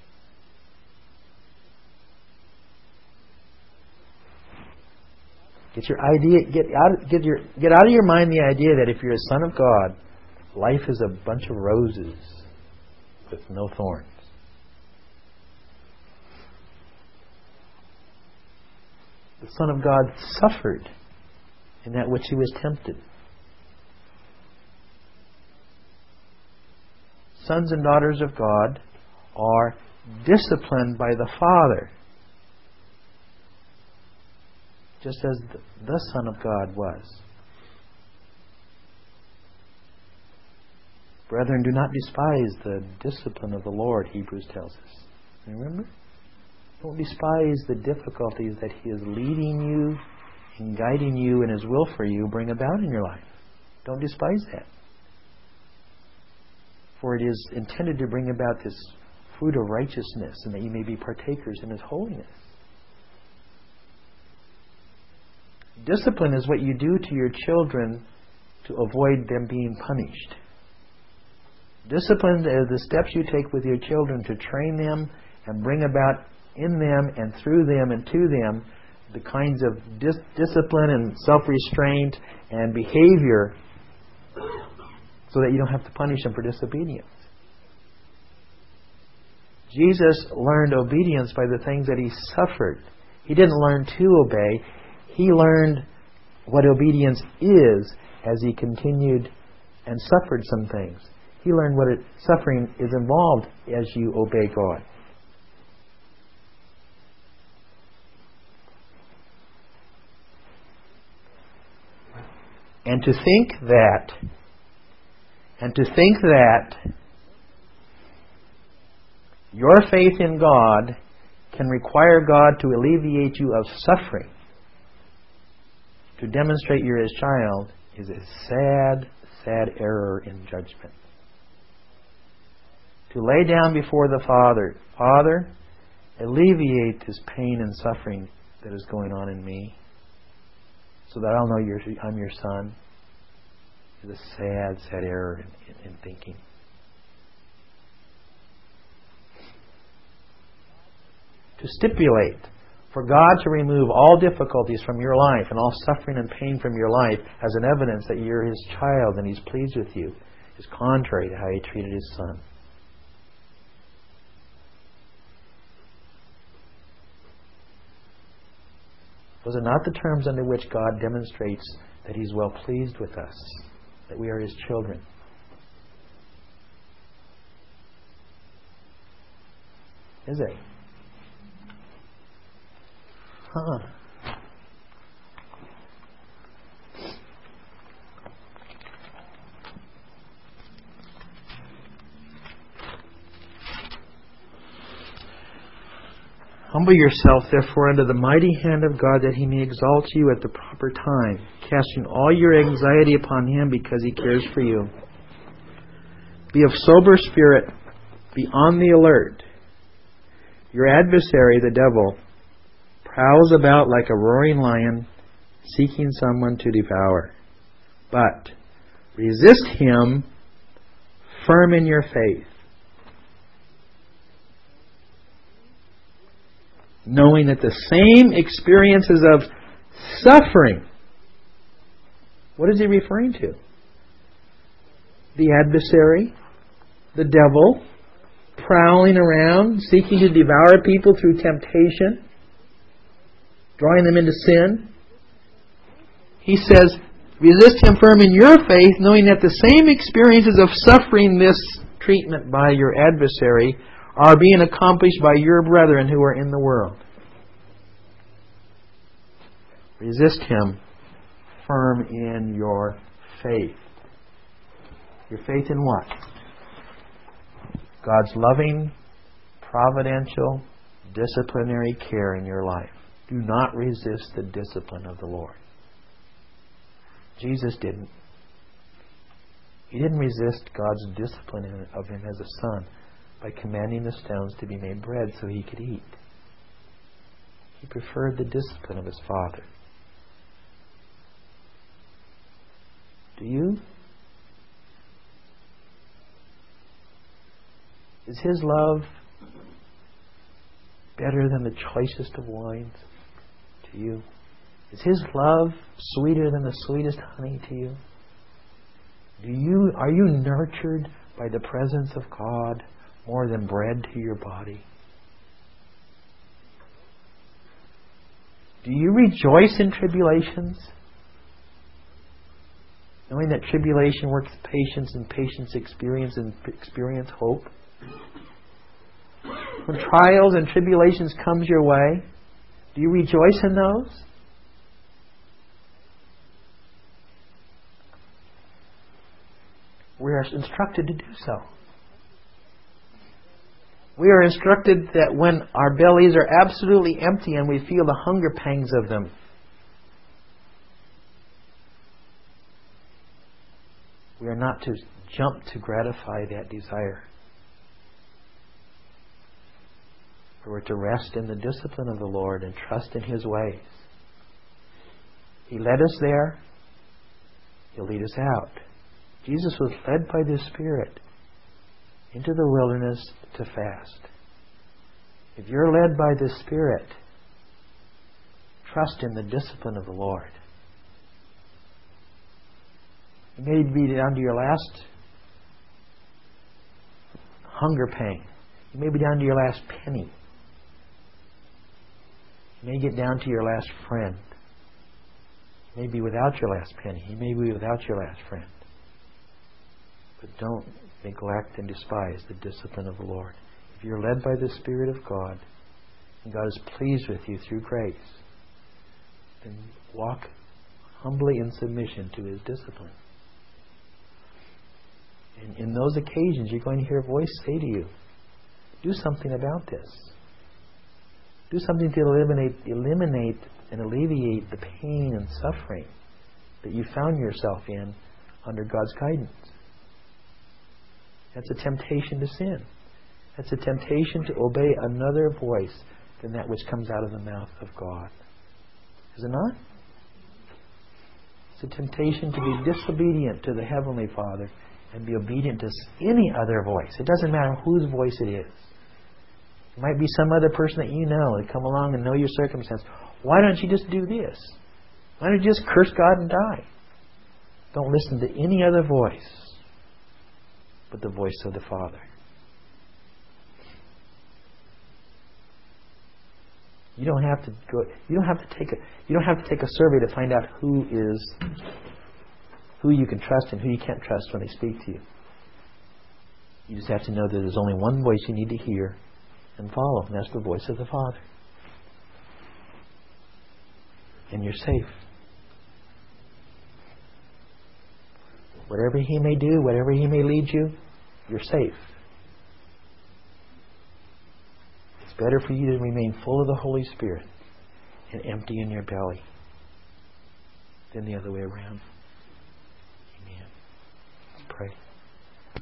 Get your idea, get out, get your, get out of your mind the idea that if you're a son of God, life is a bunch of roses with no thorns. The Son of God suffered in that which He was tempted. Sons and daughters of God are disciplined by the Father, just as the Son of God was. Brethren, do not despise the discipline of the Lord, Hebrews tells us. Remember? Don't despise the difficulties that He is leading you and guiding you and His will for you bring about in your life. Don't despise that. For it is intended to bring about this fruit of righteousness, and that you may be partakers in His holiness. Discipline is what you do to your children to avoid them being punished. Discipline is the steps you take with your children to train them and bring about in them and through them and to them the kinds of dis- discipline and self-restraint and behavior so that you don't have to punish them for disobedience. Jesus learned obedience by the things that He suffered. He didn't learn to obey. He learned what obedience is as He continued and suffered some things. He learned what it, suffering is involved as you obey God. And to think that, and to think that your faith in God can require God to alleviate you of suffering to demonstrate you're His child is a sad, sad error in judgment. To lay down before the Father, Father, alleviate this pain and suffering that is going on in me, so that I'll know you're, I'm your son, is a sad, sad error in, in, in thinking. To stipulate for God to remove all difficulties from your life and all suffering and pain from your life as an evidence that you're His child and He's pleased with you is contrary to how He treated His Son. Those are not the terms under which God demonstrates that He's well pleased with us, that we are His children. Is it? Huh. Humble yourself, therefore, under the mighty hand of God, that He may exalt you at the proper time, casting all your anxiety upon Him, because He cares for you. Be of sober spirit, be on the alert. Your adversary, the devil, prowls about like a roaring lion, seeking someone to devour. But resist him, firm in your faith, knowing that the same experiences of suffering, what is he referring to? The adversary, the devil, prowling around, seeking to devour people through temptation, drawing them into sin. He says, resist him firm in your faith, knowing that the same experiences of suffering this treatment by your adversary are being accomplished by your brethren who are in the world. Resist him firm in your faith. Your faith in what? God's loving, providential, disciplinary care in your life. Do not resist the discipline of the Lord. Jesus didn't. He didn't resist God's discipline of him as a son by commanding the stones to be made bread so he could eat. He preferred the discipline of his Father. Do you? Is his love better than the choicest of wines to you? Is his love sweeter than the sweetest honey to you? Do you are you nurtured by the presence of God more than bread to your body? Do you rejoice in tribulations, knowing that tribulation works patience, and patience experience and experience hope? When trials and tribulations comes your way, do you rejoice in those? We are instructed to do so. We are instructed that when our bellies are absolutely empty and we feel the hunger pangs of them, we are not to jump to gratify that desire. We're to rest in the discipline of the Lord and trust in his ways. He led us there. He'll lead us out. Jesus was led by the Spirit into the wilderness to fast. If you're led by the Spirit, trust in the discipline of the Lord. You may be down to your last hunger pang. You may be down to your last penny. You may get down to your last friend. You may be without your last penny. You may be without your last friend. But don't neglect and despise the discipline of the Lord. If you're led by the Spirit of God, and God is pleased with you through grace, then walk humbly in submission to his discipline. And in those occasions, you're going to hear a voice say to you, do something about this. Do something to eliminate, eliminate and alleviate the pain and suffering that you found yourself in under God's guidance. That's a temptation to sin. That's a temptation to obey another voice than that which comes out of the mouth of God. Is it not? It's a temptation to be disobedient to the Heavenly Father and be obedient to any other voice. It doesn't matter whose voice it is. It might be some other person that you know that come along and know your circumstance. Why don't you just do this? Why don't you just curse God and die? Don't listen to any other voice but the voice of the Father. You don't have to go. You don't have to take a. You don't have to take a survey to find out who is, who you can trust and who you can't trust when they speak to you. You just have to know that there's only one voice you need to hear and follow, and that's the voice of the Father. And you're safe. Whatever he may do, whatever he may lead you, you're safe. It's better for you to remain full of the Holy Spirit and empty in your belly than the other way around. Amen. Let's pray.